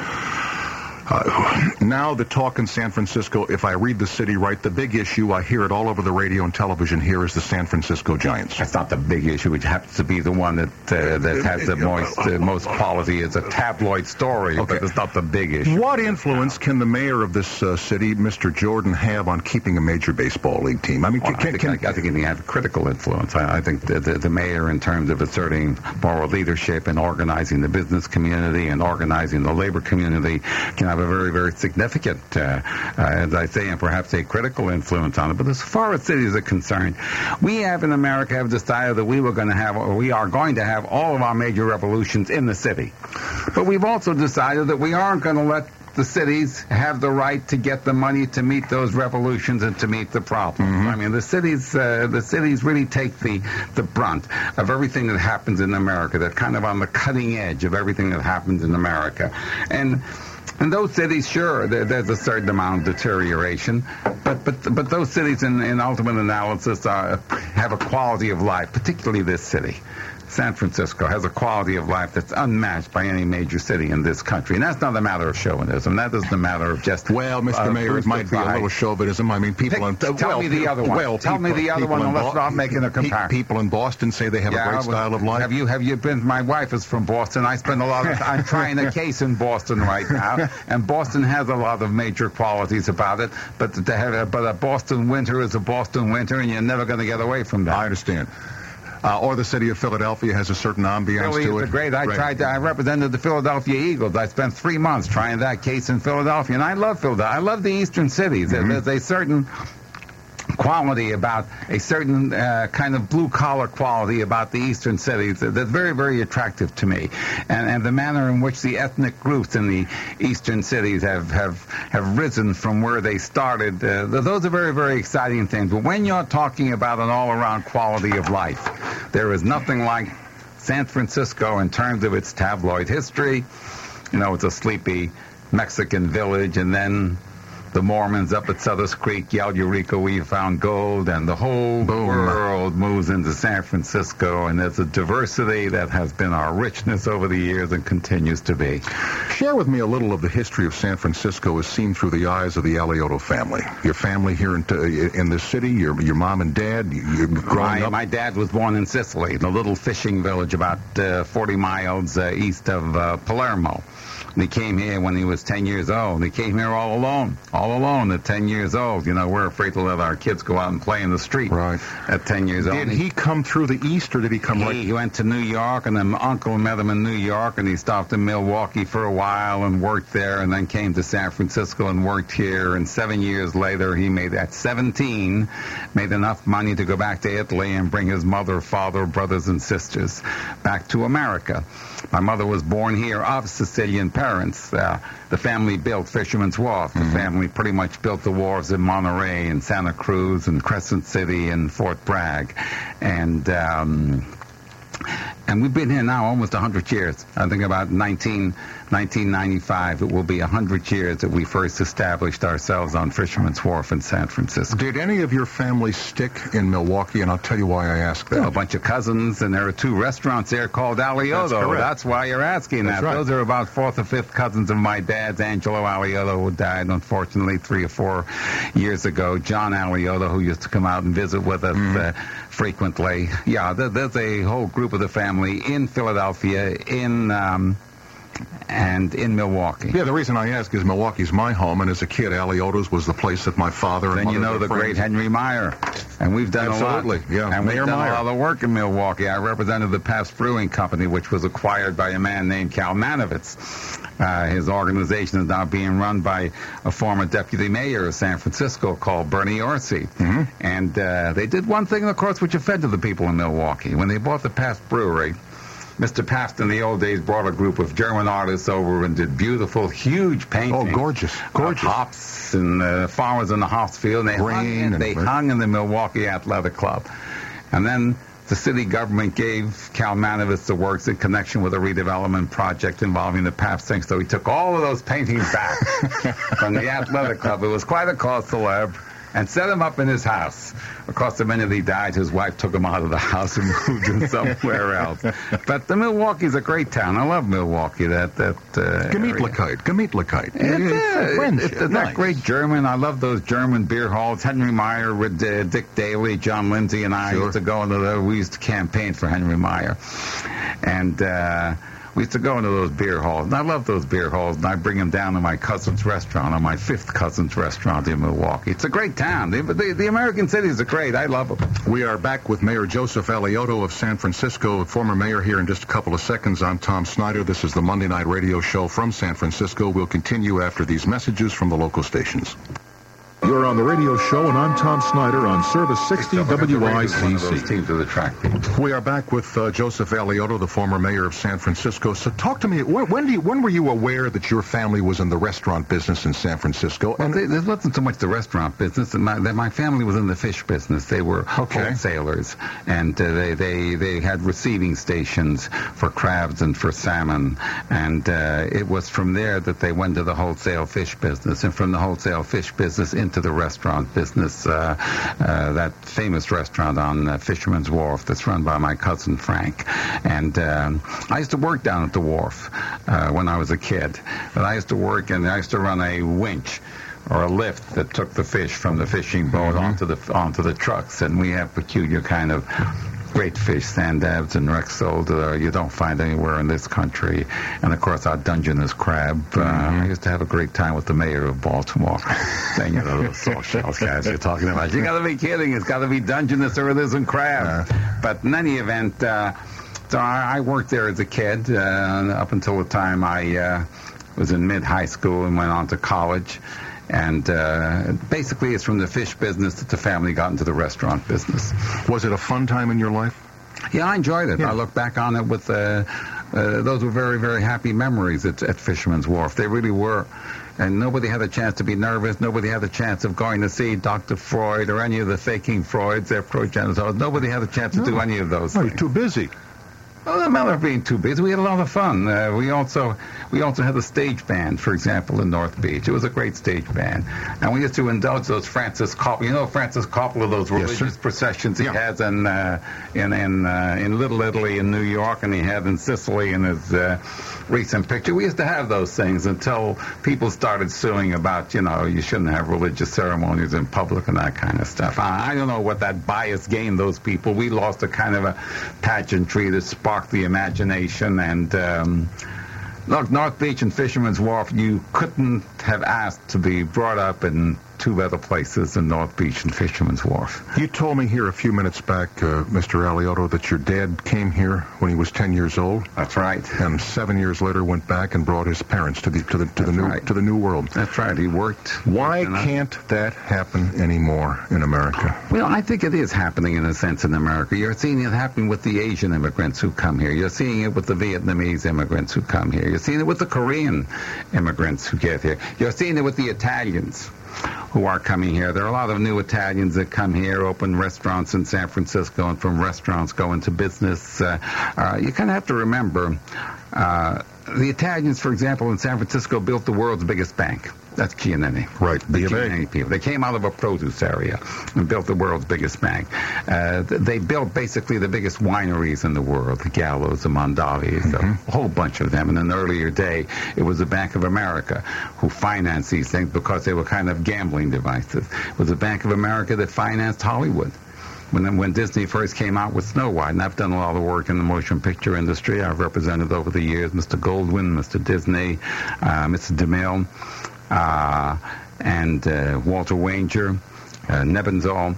Now the talk in San Francisco, if I read the city right, the big issue, I hear it all over the radio and television here, is the San Francisco Giants. That's not the big issue. It happens to be the one that has the most quality as a tabloid story, but it's not the big issue. What influence can the mayor of this city, Mr. Jordan, have on keeping a major baseball league team? I mean, I think he can have a critical influence. I think the mayor, in terms of asserting moral leadership and organizing the business community and organizing the labor community, can have a very, very significant, as I say, and perhaps a critical influence on it. But as far as cities are concerned, we in America have decided that we are going to have all of our major revolutions in the city. But we've also decided that we aren't going to let the cities have the right to get the money to meet those revolutions and to meet the problems. I mean, the cities really take the brunt of everything that happens in America. They're kind of on the cutting edge of everything that happens in America. And in those cities, sure, there's a certain amount of deterioration, but those cities, in ultimate analysis, have a quality of life, particularly this city. San Francisco has a quality of life that's unmatched by any major city in this country. And that's not a matter of chauvinism. That isn't a matter of just... Well, Mr. Mayor, it might be a little chauvinism. I mean, people... Tell me the other one. Tell me the other one, and let's not make it a comparison. People in Boston say they have a great style of life. Have you been... My wife is from Boston. I spend a lot of... I'm trying a case in Boston right now, and Boston has a lot of major qualities about it, but a Boston winter is a Boston winter, and you're never going to get away from that. I understand. Or the city of Philadelphia has a certain ambiance to it. Great. I represented the Philadelphia Eagles. I spent 3 months trying that case in Philadelphia, and I love Philadelphia. I love the eastern cities. There's a certain quality about a certain kind of blue-collar quality about the eastern cities that's very, very attractive to me. And the manner in which the ethnic groups in the eastern cities have risen from where they started, those are very, very exciting things. But when you're talking about an all-around quality of life, there is nothing like San Francisco in terms of its tabloid history. You know, it's a sleepy Mexican village, and then the Mormons up at Sutter's Creek yelled, "Eureka, we found gold," and the whole world moves into San Francisco, and there's a diversity that has been our richness over the years and continues to be. Share with me a little of the history of San Francisco as seen through the eyes of the Alioto family. Your family here in the city, your mom and dad, you growing up? My dad was born in Sicily, in a little fishing village about 40 miles east of Palermo. And he came here when he was 10 years old. He came here all alone at 10 years old. You know, we're afraid to let our kids go out and play in the street at 10 years old. Did he come through the east, or did he come He went to New York, and then my uncle met him in New York, and he stopped in Milwaukee for a while and worked there, and then came to San Francisco and worked here. And 7 years later, he at 17, made enough money to go back to Italy and bring his mother, father, brothers, and sisters back to America. My mother was born here of Sicilian parents. The family built Fisherman's Wharf. The family pretty much built the wharves in Monterey and Santa Cruz and Crescent City and Fort Bragg. And we've been here now almost 100 years. I think about 1995, it will be 100 years that we first established ourselves on Fisherman's Wharf in San Francisco. Did any of your family stick in Milwaukee? And I'll tell you why I ask that. A bunch of cousins, and there are 2 restaurants there called Alioto. That's why you're asking that. Right. Those are about 4th or 5th cousins of my dad's, Angelo Alioto, who died, unfortunately, 3 or 4 years ago. John Alioto, who used to come out and visit with us frequently. Yeah, there's a whole group of the family in Philadelphia, and in Milwaukee. Yeah, the reason I ask is Milwaukee's my home, and as a kid, Alioto's was the place that my father and then mother you know the friends. Great Henry Meyer, and we've done Absolutely, a lot. yeah. And Mayor we've done Meyer. a lot of work in Milwaukee. I represented the Pabst Brewing Company, which was acquired by a man named Cal Manovitz. His organization is now being run by a former deputy mayor of San Francisco called Bernie Orsi. And they did one thing, of course, which offended the people in Milwaukee. When they bought the Pabst Brewery, Mr. Pabst in the old days brought a group of German artists over and did beautiful, huge paintings. Oh, gorgeous. Hops and farmers in the hops field. And they hung in the Milwaukee Athletic Club. And then the city government gave Cal Manovitz the works in connection with a redevelopment project involving the Pabst thing. So he took all of those paintings back from the Athletic Club. It was quite a cause célèbre. And set him up in his house. Of course, the minute he died, his wife took him out of the house and moved him somewhere else. But Milwaukee's a great town. I love Milwaukee. Gemütlichkeit. It's that great German. I love those German beer halls. Henry Meyer with Dick Daley, John Lindsay, and I used to go into we used to campaign for Henry Meyer. And we used to go into those beer halls, and I love those beer halls, and I bring them down to my cousin's restaurant, or my 5th cousin's restaurant in Milwaukee. It's a great town. The American cities are great. I love them. We are back with Mayor Joseph Alioto of San Francisco, former mayor, here in just a couple of seconds. I'm Tom Snyder. This is the Monday Night Radio Show from San Francisco. We'll continue after these messages from the local stations. You're on the radio show, and I'm Tom Snyder on Service 60 WICC. We are back with Joseph Alioto, the former mayor of San Francisco. So talk to me, when were you aware that your family was in the restaurant business in San Francisco? Well, there wasn't so much the restaurant business. My family was in the fish business. They were wholesalers, and they had receiving stations for crabs and for salmon. And it was from there that they went to the wholesale fish business, and from the wholesale fish business into the restaurant business, that famous restaurant on Fisherman's Wharf that's run by my cousin Frank. And I used to work down at the wharf when I was a kid. But I used to work, and I used to run a winch or a lift that took the fish from the fishing boat onto the trucks. And we have peculiar kind of great fish, sand dabs and Rexall, that you don't find anywhere in this country. And, of course, our Dungeness crab. I used to have a great time with the mayor of Baltimore. Saying, those soft shells guys you're talking about. You got to be kidding. It's got to be Dungeness or it isn't crab. But in any event, so I worked there as a kid up until the time I was in mid-high school and went on to college. And basically, it's from the fish business that the family got into the restaurant business. Was it a fun time in your life? Yeah, I enjoyed it. Yeah. I look back on it with those were very, very happy memories at Fisherman's Wharf. They really were. And nobody had a chance to be nervous. Nobody had a chance of going to see Dr. Freud or any of the faking Freuds, their progenitors. Nobody had a chance to do any of those Oh, things. you're too busy. Well, the matter of being too busy, we had a lot of fun. We also had a stage band, for example, in North Beach. It was a great stage band, and we used to indulge those Francis Coppola. You know Francis Coppola, those religious processions he has in Little Italy in New York, and he had in Sicily in his recent picture. We used to have those things until people started suing about, you shouldn't have religious ceremonies in public and that kind of stuff. I don't know what that bias gained those people. We lost a kind of a pageantry that sparked the imagination. And look, North Beach and Fisherman's Wharf, you couldn't have asked to be brought up in two better places than North Beach and Fisherman's Wharf. You told me here a few minutes back, Mr. Aliotto, that your dad came here when he was 10 years old. That's right. And 7 years later went back and brought his parents to the new world. That's right. He worked. Why can't that happen anymore in America? Well, I think it is happening in a sense in America. You're seeing it happen with the Asian immigrants who come here. You're seeing it with the Vietnamese immigrants who come here. You're seeing it with the Korean immigrants who get here. You're seeing it with the Italians who are coming here. There are a lot of new Italians that come here, open restaurants in San Francisco, and from restaurants go into business. You kind of have to remember, the Italians, for example, in San Francisco built the world's biggest bank. That's Giannini. Right, the Giannini people. They came out of a produce area and built the world's biggest bank. They built basically the biggest wineries in the world, the Gallows, the Mondavis, a whole bunch of them. In an earlier day, it was the Bank of America who financed these things because they were kind of gambling devices. It was the Bank of America that financed Hollywood. When Disney first came out with Snow White, and I've done a lot of work in the motion picture industry. I've represented over the years Mr. Goldwyn, Mr. Disney, Mr. DeMille, and Walter Wanger, Nebenzahl.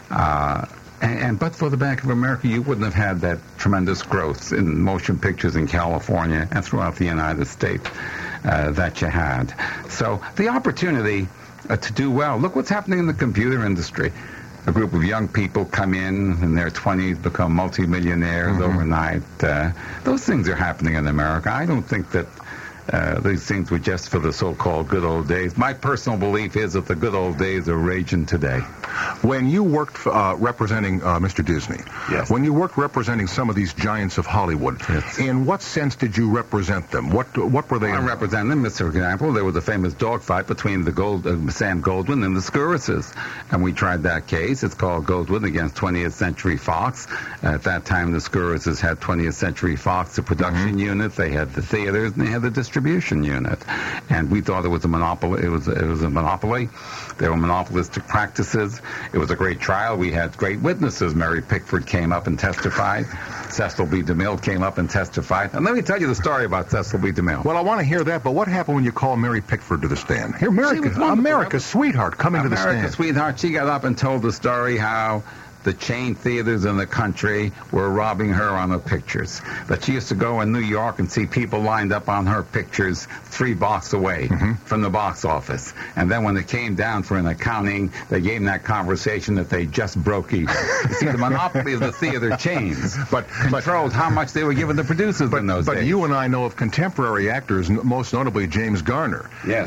And but for the Bank of America, you wouldn't have had that tremendous growth in motion pictures in California and throughout the United States that you had. So the opportunity to do well. Look what's happening in the computer industry. A group of young people come in their 20s, become multimillionaires overnight. Those things are happening in America. I don't think that these things were just for the so-called good old days. My personal belief is that the good old days are raging today. When you worked representing Mr. Disney, yes. When you worked representing some of these giants of Hollywood, yes. In what sense did you represent them? What were they? I represent them. For example, there was a famous dogfight between Sam Goldwyn and the Scurrises, and we tried that case. It's called Goldwyn against 20th Century Fox. At that time, the Scurrises had 20th Century Fox, the production unit. They had the theaters, and they had the distribution unit. And we thought it was a monopoly. It was a monopoly. There were monopolistic practices. It was a great trial. We had great witnesses. Mary Pickford came up and testified. Cecil B. DeMille came up and testified. And let me tell you the story about Cecil B. DeMille. Well, I want to hear that, but what happened when you called Mary Pickford to the stand? Here, America's sweetheart coming to the stand. America's sweetheart. She got up and told the story how the chain theaters in the country were robbing her on her pictures. That she used to go in New York and see people lined up on her pictures 3 blocks away from the box office. And then when it came down for an accounting, they gave them that conversation that they just broke even. You see, the monopoly of the theater chains controlled how much they were giving the producers in those days. But you and I know of contemporary actors, most notably James Garner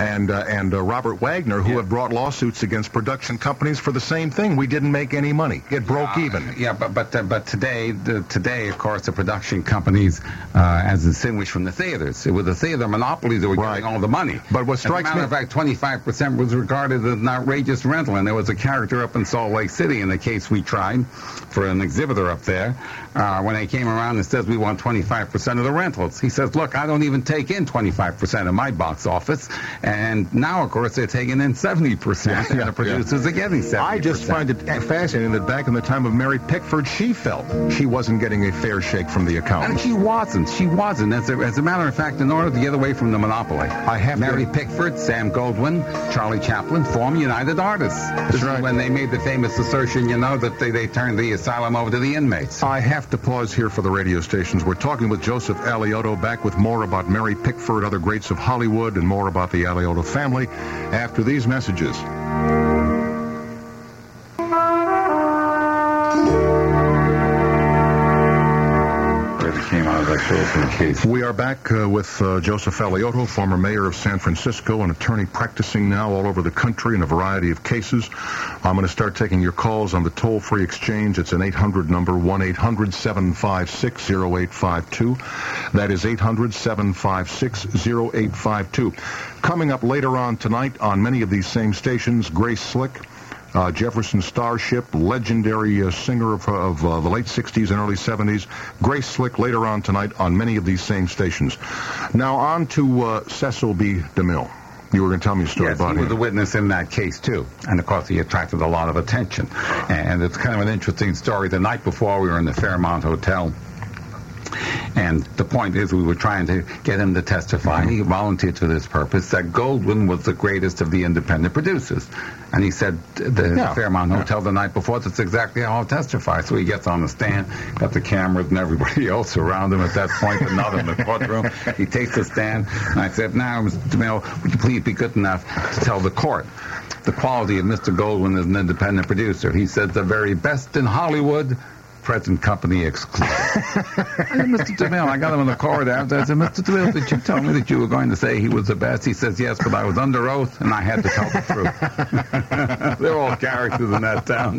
and Robert Wagner, who have brought lawsuits against production companies for the same thing. We didn't make any money. It broke even. Yeah, but today, of course, the production companies, as distinguished from the theaters, it was the theater monopolies that were getting all the money. But what strikes me, as a matter of fact, 25% was regarded as an outrageous rental, and there was a character up in Salt Lake City in the case we tried for an exhibitor up there. When they came around and says we want 25% of the rentals, he says, "Look, I don't even take in 25% of my box office," and now, of course, they're taking in 70%, and the producers are getting 70%. I just find it fascinating that back in the time of Mary Pickford, she felt she wasn't getting a fair shake from the And accountants. she wasn't. She wasn't. As a matter of fact, in order to get away from the monopoly, Mary Pickford, Sam Goldwyn, Charlie Chaplin formed United Artists. This is when they made the famous assertion, that they turned the asylum over to the inmates. I have to pause here for the radio stations. We're talking with Joseph Alioto, back with more about Mary Pickford, other greats of Hollywood, and more about the Alioto family after these messages. Came out of that Goldwyn case. We are back with Joseph Alioto, former mayor of San Francisco, an attorney practicing now all over the country in a variety of cases. I'm going to start taking your calls on the toll-free exchange. It's an 800 number, 1-800-756-0852. That is 800-756-0852. Coming up later on tonight on many of these same stations, Grace Slick, Jefferson Starship, legendary singer of the late 60s and early 70s. Grace Slick later on tonight on many of these same stations. Now on to Cecil B. DeMille. You were going to tell me a story about him. Yes, he was a witness in that case, too. And, of course, he attracted a lot of attention. And it's kind of an interesting story. The night before, we were in the Fairmont Hotel. And the point is, we were trying to get him to testify. He volunteered for this purpose, that Goldwyn was the greatest of the independent producers. And he said, the Fairmont Hotel the night before, that's exactly how I'll testify. So he gets on the stand, got the cameras and everybody else around him at that point, but not in the courtroom. He takes the stand, and I said, now, Mr. DeMille, would you please be good enough to tell the court the quality of Mr. Goldwyn as an independent producer? He said, the very best in Hollywood, present company excluded. I said, Mr. DeMille, I got him in the corridor after. I said, Mr. DeMille, did you tell me that you were going to say he was the best? He says, yes, but I was under oath, and I had to tell the truth. They're all characters in that town.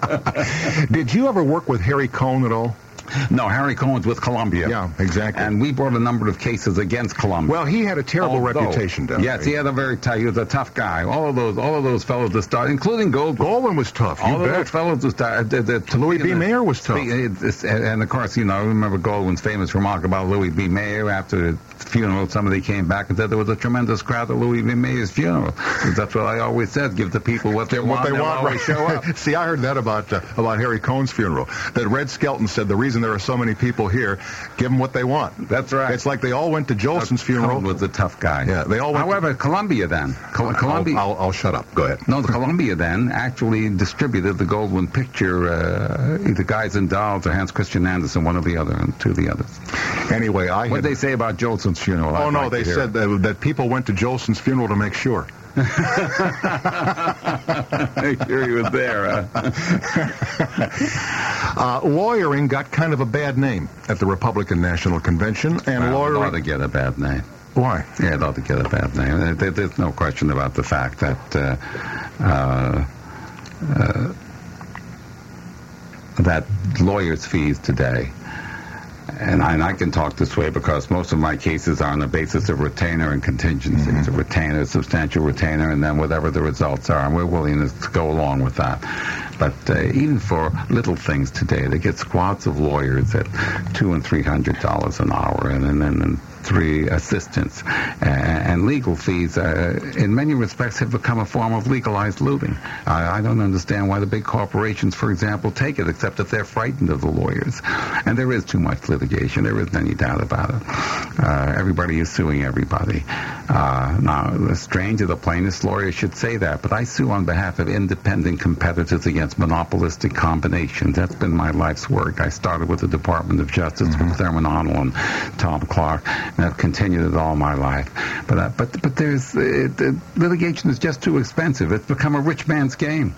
Did you ever work with Harry Cohn at all? No, Harry Cohen's with Columbia. Yeah, exactly. And we brought a number of cases against Columbia. Well, he had a terrible reputation down there. Yes, he had a very tough. He was a tough guy. All of those fellows that started, including Goldwyn. Goldwyn was tough. All of those fellows that started. Louis B. Mayer was tough. And of course, I remember Goldwyn's famous remark about Louis B. Mayer after the funeral. Somebody came back and said there was a tremendous crowd at Louis B. Mayer's funeral. That's what I always said: give the people what they want. They'll always show up. See, I heard that about Harry Cohn's funeral. That Red Skelton said the reason there are so many people here, give them what they want. That's right. It's like they all went to Jolson's funeral. Cohn was a tough guy. Yeah, they all went. However, Columbia then. Columbia. I'll shut up. Go ahead. No, the Columbia then actually distributed the Goldwyn picture, either Guys and Dolls or Hans Christian Andersen, one or the other, and two of the others. Anyway, what did they say about Jolson's funeral? Oh, no, they said that people went to Jolson's funeral to make sure. Make sure he was there. Lawyering got kind of a bad name at the Republican National Convention, and lawyering it ought to get a bad name. Why? Yeah, it ought to get a bad name. There's no question about the fact that that lawyers' fees today. And I can talk this way because most of my cases are on the basis of retainer and contingency. It's a retainer, a substantial retainer, and then whatever the results are. And we're willing to go along with that. But even for little things today, they get squads of lawyers at $200 and $300 an hour, and then 3 assistants. And legal fees, in many respects, have become a form of legalized looting. I don't understand why the big corporations, for example, take it, except that they're frightened of the lawyers. And there is too much litigation. There isn't any doubt about it. Everybody is suing everybody. Now, the stranger, the plaintiff's lawyer should say that, but I sue on behalf of independent competitors against monopolistic combinations. That's been my life's work. I started with the Department of Justice with Thurman Arnold and Tom Clark, and I've continued it all my life. But there's litigation is just too expensive. It's become a rich man's game.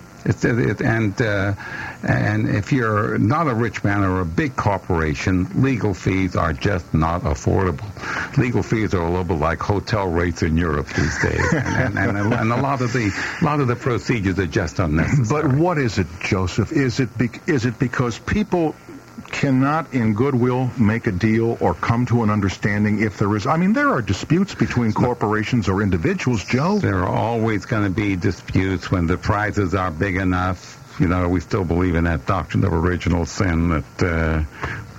And if you're not a rich man or a big corporation, legal fees are just not affordable. Legal fees are a little bit like hotel rates in Europe these days, and a lot of the procedures are just unnecessary. But what is it, Joseph? Is it because people cannot in goodwill make a deal or come to an understanding if there is? I mean, there are disputes between corporations or individuals, Joe. There are always going to be disputes when the prizes are big enough. We still believe in that doctrine of original sin that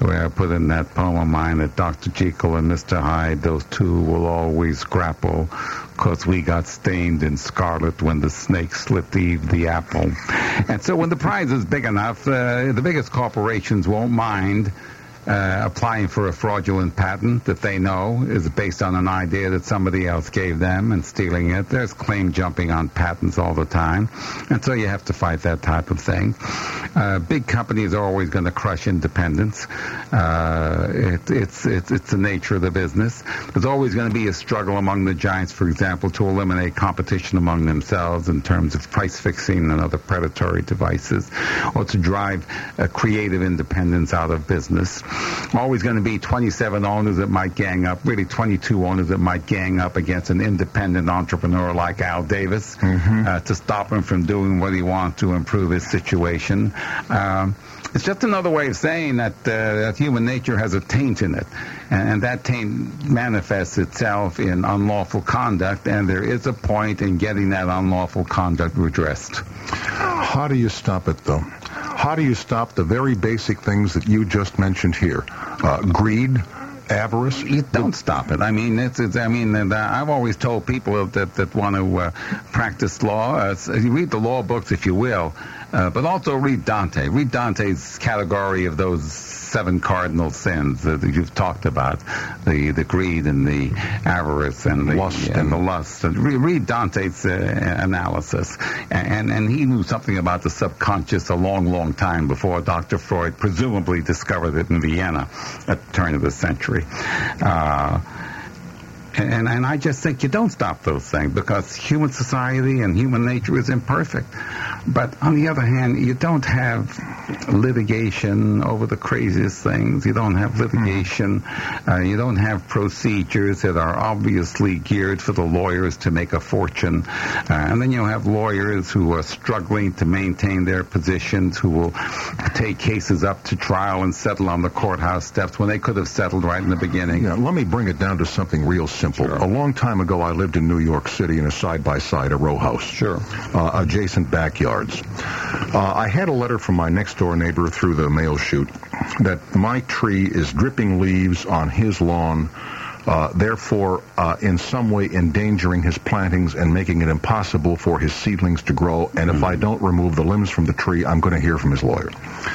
the way I put in that poem of mine, that Dr. Jekyll and Mr. Hyde, those two will always grapple, 'cause we got stained in scarlet when the snake slit the apple. And so when the prize is big enough, the biggest corporations won't mind applying for a fraudulent patent that they know is based on an idea that somebody else gave them and stealing it. There's claim jumping on patents all the time, and so you have to fight that type of thing. Big companies are always going to crush independence. It's the nature of the business. There's always going to be a struggle among the giants, for example, to eliminate competition among themselves in terms of price fixing and other predatory devices, or to drive creative independence out of business. Always going to be 27 owners that might gang up, really 22 owners that might gang up against an independent entrepreneur like Al Davis to stop him from doing what he wants to improve his situation. It's just another way of saying that human nature has a taint in it, and that taint manifests itself in unlawful conduct, and there is a point in getting that unlawful conduct redressed. How do you stop it, though? How do you stop the very basic things that you just mentioned here? Greed, avarice? You don't stop it. I mean, I've always told people that want to practice law, you read the law books if you will, but also read Dante. Read Dante's category of those 7 cardinal sins that you've talked about, the greed and the avarice and the lust. And the lust. Read Dante's analysis. And he knew something about the subconscious a long, long time before Dr. Freud presumably discovered it in Vienna at the turn of the century. And I just think you don't stop those things, because human society and human nature is imperfect. But on the other hand, you don't have litigation over the craziest things. You don't have litigation. You don't have procedures that are obviously geared for the lawyers to make a fortune. And then you have lawyers who are struggling to maintain their positions, who will take cases up to trial and settle on the courthouse steps when they could have settled right in the beginning. Yeah, let me bring it down to something real simple. Sure. A long time ago, I lived in New York City in a side-by-side, a row house. Sure. Adjacent backyards. I had a letter from my next-door neighbor through the mail chute that my tree is dripping leaves on his lawn, therefore in some way endangering his plantings and making it impossible for his seedlings to grow. And if I don't remove the limbs from the tree, I'm going to hear from his lawyer.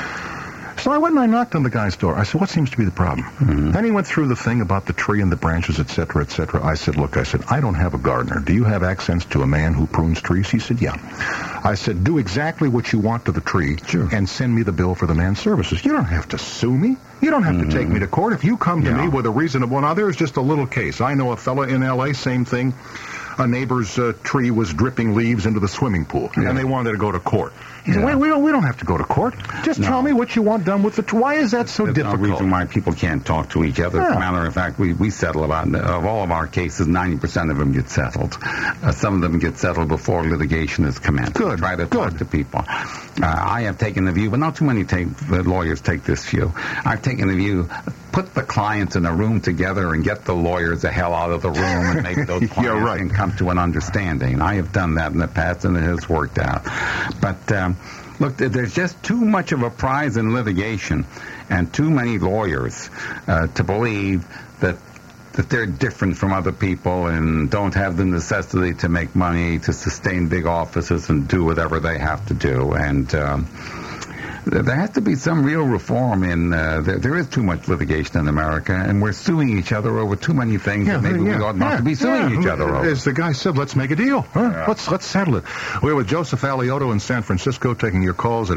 So I went and I knocked on the guy's door. I said, what seems to be the problem? Then he went through the thing about the tree and the branches, et cetera, et cetera. I said, look, I don't have a gardener. Do you have access to a man who prunes trees? He said, yeah. I said, do exactly what you want to the tree and send me the bill for the man's services. You don't have to sue me. You don't have to take me to court. If you come to me with a reasonable... Now, there's just a little case. I know a fella in L.A., same thing. A neighbor's tree was dripping leaves into the swimming pool, and they wanted to go to court. He said, we don't have to go to court. Just tell me what you want done with the tree. Why is that so difficult? There's no reason why people can't talk to each other. As a matter of fact, we settle about, of all of our cases, 90% of them get settled. Some of them get settled before litigation is commenced. Good. Try to talk to people. I have taken the view, but not too many lawyers take this view. I've taken the view, put the clients in a room together and get the lawyers the hell out of the room and make those clients and come to an understanding. I have done that in the past, and it has worked out. But look, there's just too much of a prize in litigation and too many lawyers to believe that they're different from other people and don't have the necessity to make money, to sustain big offices and do whatever they have to do. And there has to be some real reform in... there is too much litigation in America, and we're suing each other over too many things that maybe we ought not to be suing each other over. As the guy said, let's make a deal. Let's settle it. We're with Joseph Alioto in San Francisco, taking your calls at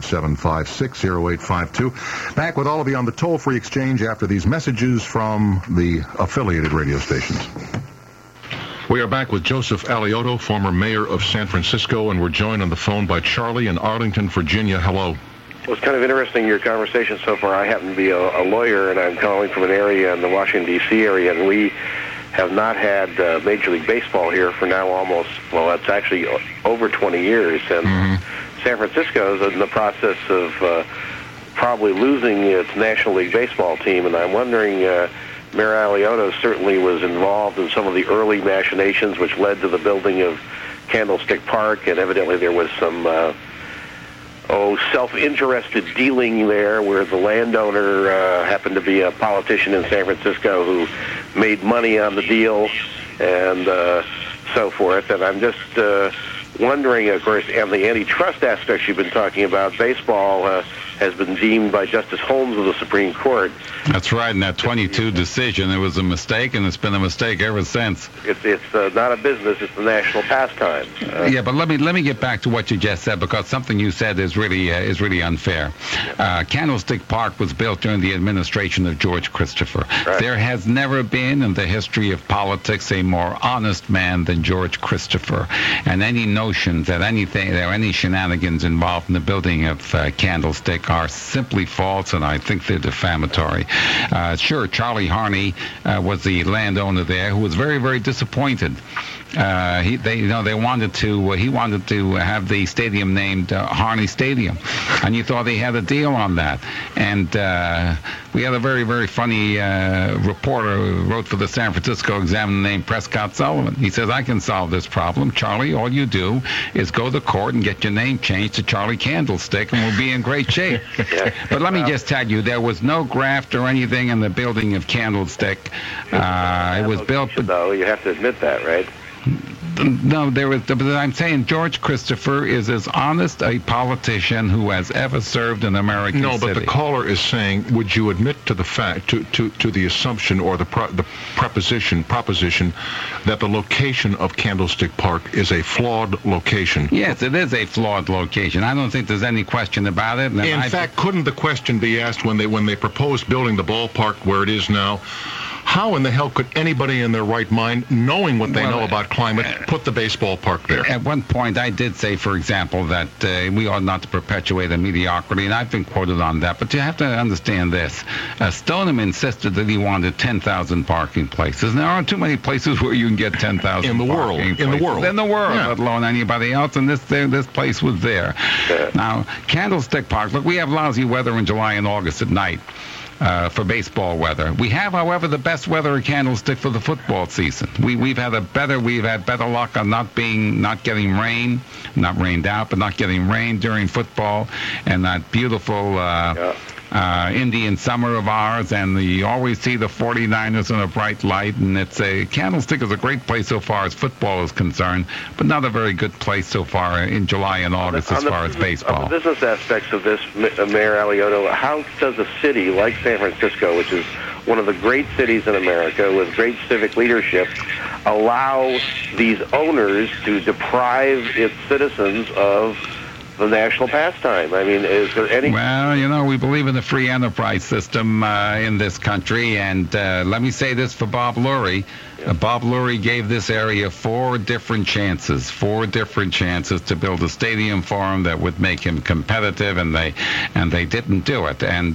800-756-0852. Back with all of you on the toll-free exchange after these messages from the affiliated radio stations. We are back with Joseph Alioto, former mayor of San Francisco, and we're joined on the phone by Charlie in Arlington, Virginia. Hello. Well, it's kind of interesting, your conversation so far. I happen to be a lawyer, and I'm calling from an area in the Washington, D.C. area, and we have not had Major League Baseball here for now almost, well, it's actually over 20 years. And San Francisco is in the process of probably losing its National League Baseball team, and I'm wondering... Mayor Alioto certainly was involved in some of the early machinations which led to the building of Candlestick Park, and evidently there was some self-interested dealing there where the landowner happened to be a politician in San Francisco who made money on the deal and so forth. And I'm just wondering, of course, and the antitrust aspects you've been talking about, baseball has been deemed by Justice Holmes of the Supreme Court. That's right, in that 22 decision, it was a mistake, and it's been a mistake ever since. It's not a business; it's a national pastime. Yeah, but let me get back to what you just said, because something you said is really unfair. Candlestick Park was built during the administration of George Christopher. Right. There has never been in the history of politics a more honest man than George Christopher, and any notion that there are any shenanigans involved in the building of Candlestick are simply false, and I think they're defamatory. Sure, Charlie Harney was the landowner there, who was very, very disappointed. He wanted to have the stadium named Harney Stadium, and you thought he had a deal on that. And we had a very, very funny reporter who wrote for the San Francisco Examiner named Prescott Sullivan. He says, "I can solve this problem, Charlie. All you do is go to court and get your name changed to Charlie Candlestick, and we'll be in great shape." But let me just tell you, there was no graft or anything in the building of Candlestick. It was built, though. You have to admit that, right? No, but I'm saying George Christopher is as honest a politician who has ever served in American city. No, but the caller is saying, would you admit to the fact, to the assumption or the proposition that the location of Candlestick Park is a flawed location? Yes, it is a flawed location. I don't think there's any question about it. In fact, couldn't the question be asked when they proposed building the ballpark where it is now? How in the hell could anybody in their right mind, knowing what they know about climate, put the baseball park there? At one point, I did say, for example, that we ought not to perpetuate a mediocrity, and I've been quoted on that. But you have to understand this. Stoneham insisted that he wanted 10,000 parking places. And there aren't too many places where you can get 10,000 in the world. In the world, yeah. Let alone anybody else. And this place was there. Yeah. Now, Candlestick Park. Look, we have lousy weather in July and August at night. For baseball weather. We have, however, the best weather at Candlestick for the football season. We've had better luck on not getting rain, not rained out, but not getting rain during football, and that beautiful Indian summer of ours, and you always see the 49ers in a bright light, and Candlestick is a great place so far as football is concerned, but not a very good place so far in July and August as far as baseball. On the business aspects of this, Mayor Alioto, how does a city like San Francisco, which is one of the great cities in America with great civic leadership, allow these owners to deprive its citizens of the national pastime? I mean, is there any... Well, we believe in the free enterprise system in this country, and let me say this for Bob Lurie. Bob Lurie gave this area four different chances to build a stadium for him that would make him competitive, and they didn't do it. And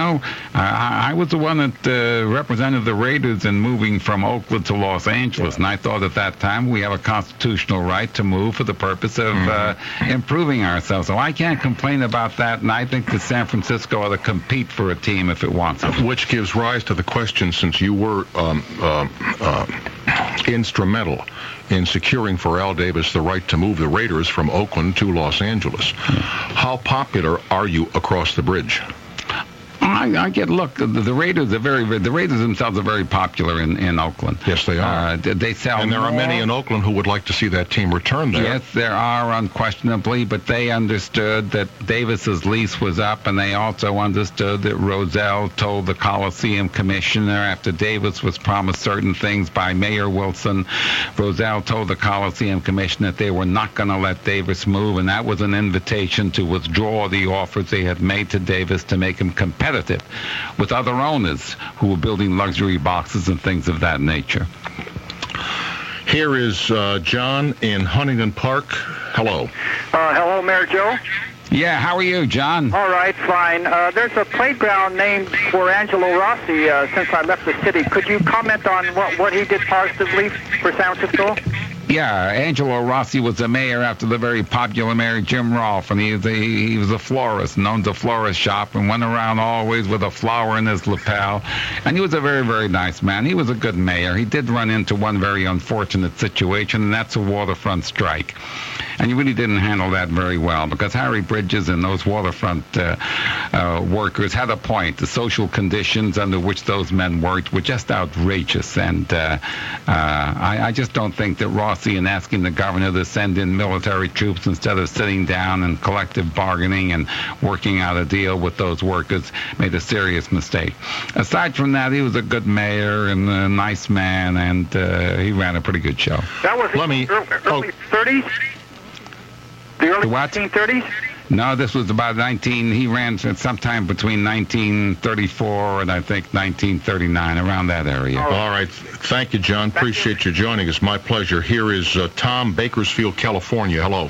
I was the one that represented the Raiders in moving from Oakland to Los Angeles, and I thought at that time we have a constitutional right to move for the purpose of improving ourselves. So I can't complain about that, and I think that San Francisco ought to compete for a team if it wants it. Which gives rise to the question, since you were instrumental in securing for Al Davis the right to move the Raiders from Oakland to Los Angeles. How popular are you across the bridge? The Raiders are the Raiders themselves are very popular in Oakland. Yes, they are. They sell, and there are many in Oakland who would like to see that team return there. Yes, there are, unquestionably, but they understood that Davis's lease was up, and they also understood that Rozelle told the Coliseum Commissioner, after Davis was promised certain things by Mayor Wilson, Rozelle told the Coliseum Commissioner that they were not going to let Davis move, and that was an invitation to withdraw the offers they had made to Davis to make him competitive with other owners who were building luxury boxes and things of that nature. Here is John in Huntington Park. Hello. Hello, Mayor Joe. Yeah, how are you, John? All right, fine. There's a playground named for Angelo Rossi since I left the city. Could you comment on what he did positively for San Francisco? Yeah, Angelo Rossi was the mayor after the very popular mayor Jim Rolfe, and he was a florist and owned a florist shop and went around always with a flower in his lapel. And he was a very, very nice man. He was a good mayor. He did run into one very unfortunate situation, and that's a waterfront strike. And you really didn't handle that very well, because Harry Bridges and those waterfront workers had a point. The social conditions under which those men worked were just outrageous. And I just don't think that Rossi, in asking the governor to send in military troops instead of sitting down and collective bargaining and working out a deal with those workers, made a serious mistake. Aside from that, he was a good mayor and a nice man, and he ran a pretty good show. That was early 30s? The early 1930s? No, this was about he ran sometime between 1934 and I think 1939, around that area. All right. Thank you, John. Appreciate you joining us. My pleasure. Here is Tom, Bakersfield, California. Hello.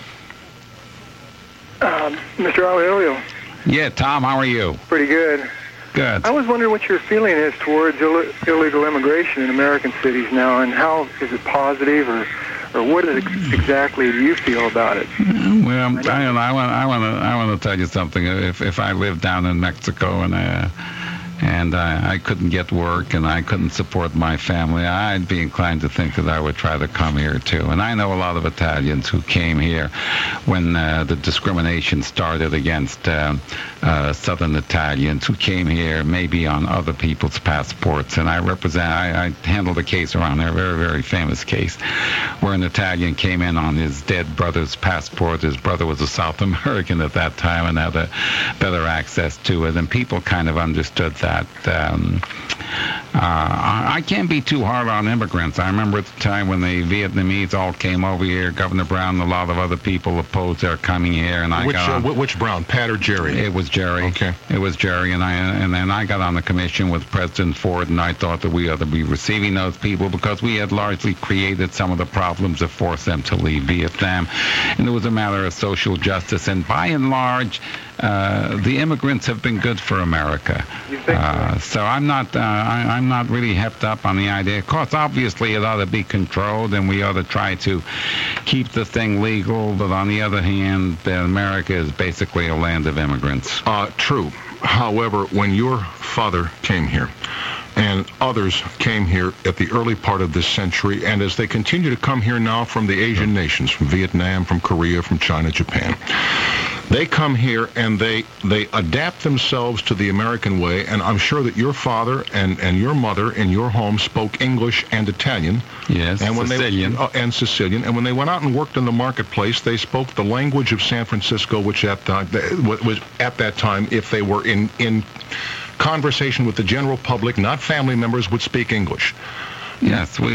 Mr. Alioto. Yeah, Tom, how are you? Pretty good. Good. I was wondering what your feeling is towards illegal immigration in American cities now, and how is it positive, or what exactly do you feel about it? Well, I want to tell you something. If I lived down in Mexico and I couldn't get work and I couldn't support my family, I'd be inclined to think that I would try to come here too. And I know a lot of Italians who came here when the discrimination started against Southern Italians, who came here maybe on other people's passports. And I handled a case around there, a very, very famous case, where an Italian came in on his dead brother's passport. His brother was a South American at that time and had better access to it. And people kind of understood that. I can't be too hard on immigrants. I remember at the time when the Vietnamese all came over here, Governor Brown and a lot of other people opposed their coming here, and which Brown, Pat or Jerry? It was Jerry. Okay. It was Jerry, and then I got on the commission with President Ford, and I thought that we ought to be receiving those people because we had largely created some of the problems that forced them to leave Vietnam, and it was a matter of social justice. And by and large, the immigrants have been good for America. So I'm not really hepped up on the idea. Of course, obviously, it ought to be controlled, and we ought to try to keep the thing legal. But on the other hand, America is basically a land of immigrants. True. However, when your father came here, and others came here at the early part of this century, and as they continue to come here now from the Asian nations, from Vietnam, from Korea, from China, Japan, they come here and they adapt themselves to the American way, and I'm sure that your father and your mother in your home spoke English and Italian. Yes, and when Sicilian. And Sicilian. And when they went out and worked in the marketplace, they spoke the language of San Francisco, which was at that time, if they were in conversation with the general public, not family members, would speak English. Yes, but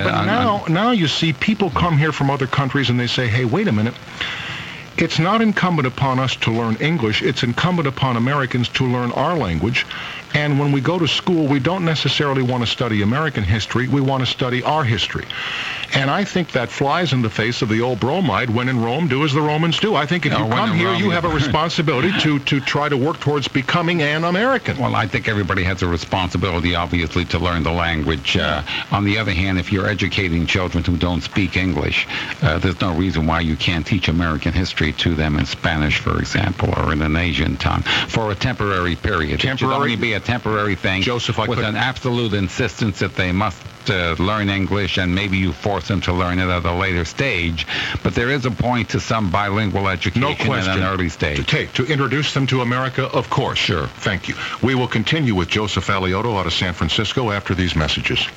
now you see people come here from other countries and they say, hey, wait a minute. It's not incumbent upon us to learn English. It's incumbent upon Americans to learn our language. And when we go to school, we don't necessarily want to study American history. We want to study our history. And I think that flies in the face of the old bromide, when in Rome, do as the Romans do. I think if you come here, you have a responsibility to try to work towards becoming an American. Well, I think everybody has a responsibility, obviously, to learn the language. On the other hand, if you're educating children who don't speak English, there's no reason why you can't teach American history to them in Spanish, for example, or in an Asian tongue, for a temporary period. It should only be a temporary thing, Joseph, with an absolute insistence that they must learn English, and maybe you force them to learn it at a later stage. But there is a point to some bilingual education at an early stage. To introduce them to America, of course. Sure. Thank you. We will continue with Joseph Alioto out of San Francisco after these messages.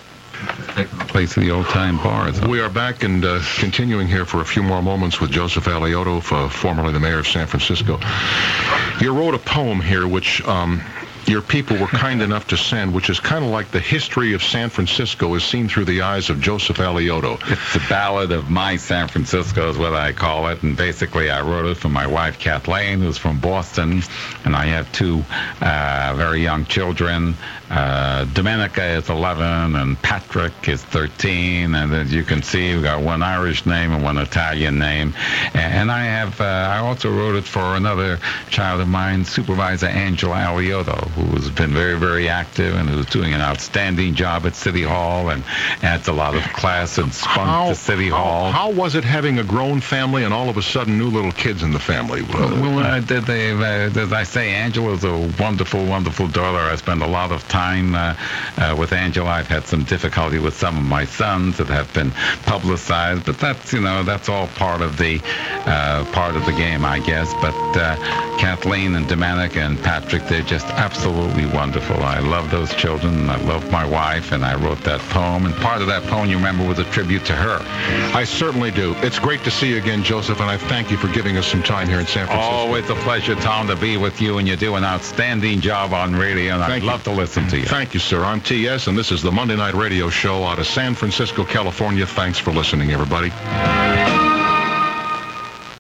Place of the old-time bars. We are back and continuing here for a few more moments with Joseph Alioto, formerly the mayor of San Francisco. You wrote a poem here which your people were kind enough to send, which is kind of like the history of San Francisco as seen through the eyes of Joseph Alioto. It's a ballad of my San Francisco is what I call it, and basically I wrote it for my wife Kathleen, who's from Boston, and I have two very young children. Domenica is 11, and Patrick is 13, and as you can see, we've got one Irish name and one Italian name. And I also wrote it for another child of mine, Supervisor Angela Alioto, who has been very, very active and who's doing an outstanding job at City Hall and adds a lot of class and spunk to City Hall. How was it having a grown family and all of a sudden new little kids in the family? As I say, Angela's a wonderful, wonderful daughter. I spend a lot of time with Angela. I've had some difficulty with some of my sons that have been publicized, but that's all part of the game, I guess. But Kathleen and Domenica and Patrick, they're just absolutely wonderful. I love those children, and I love my wife, and I wrote that poem. And part of that poem, you remember, was a tribute to her. I certainly do. It's great to see you again, Joseph, and I thank you for giving us some time here in San Francisco. Always a pleasure, Tom, to be with you, and you do an outstanding job on radio, and I'd love to listen to you. Thank you, sir. I'm T.S., and this is the Monday Night Radio Show out of San Francisco, California. Thanks for listening, everybody.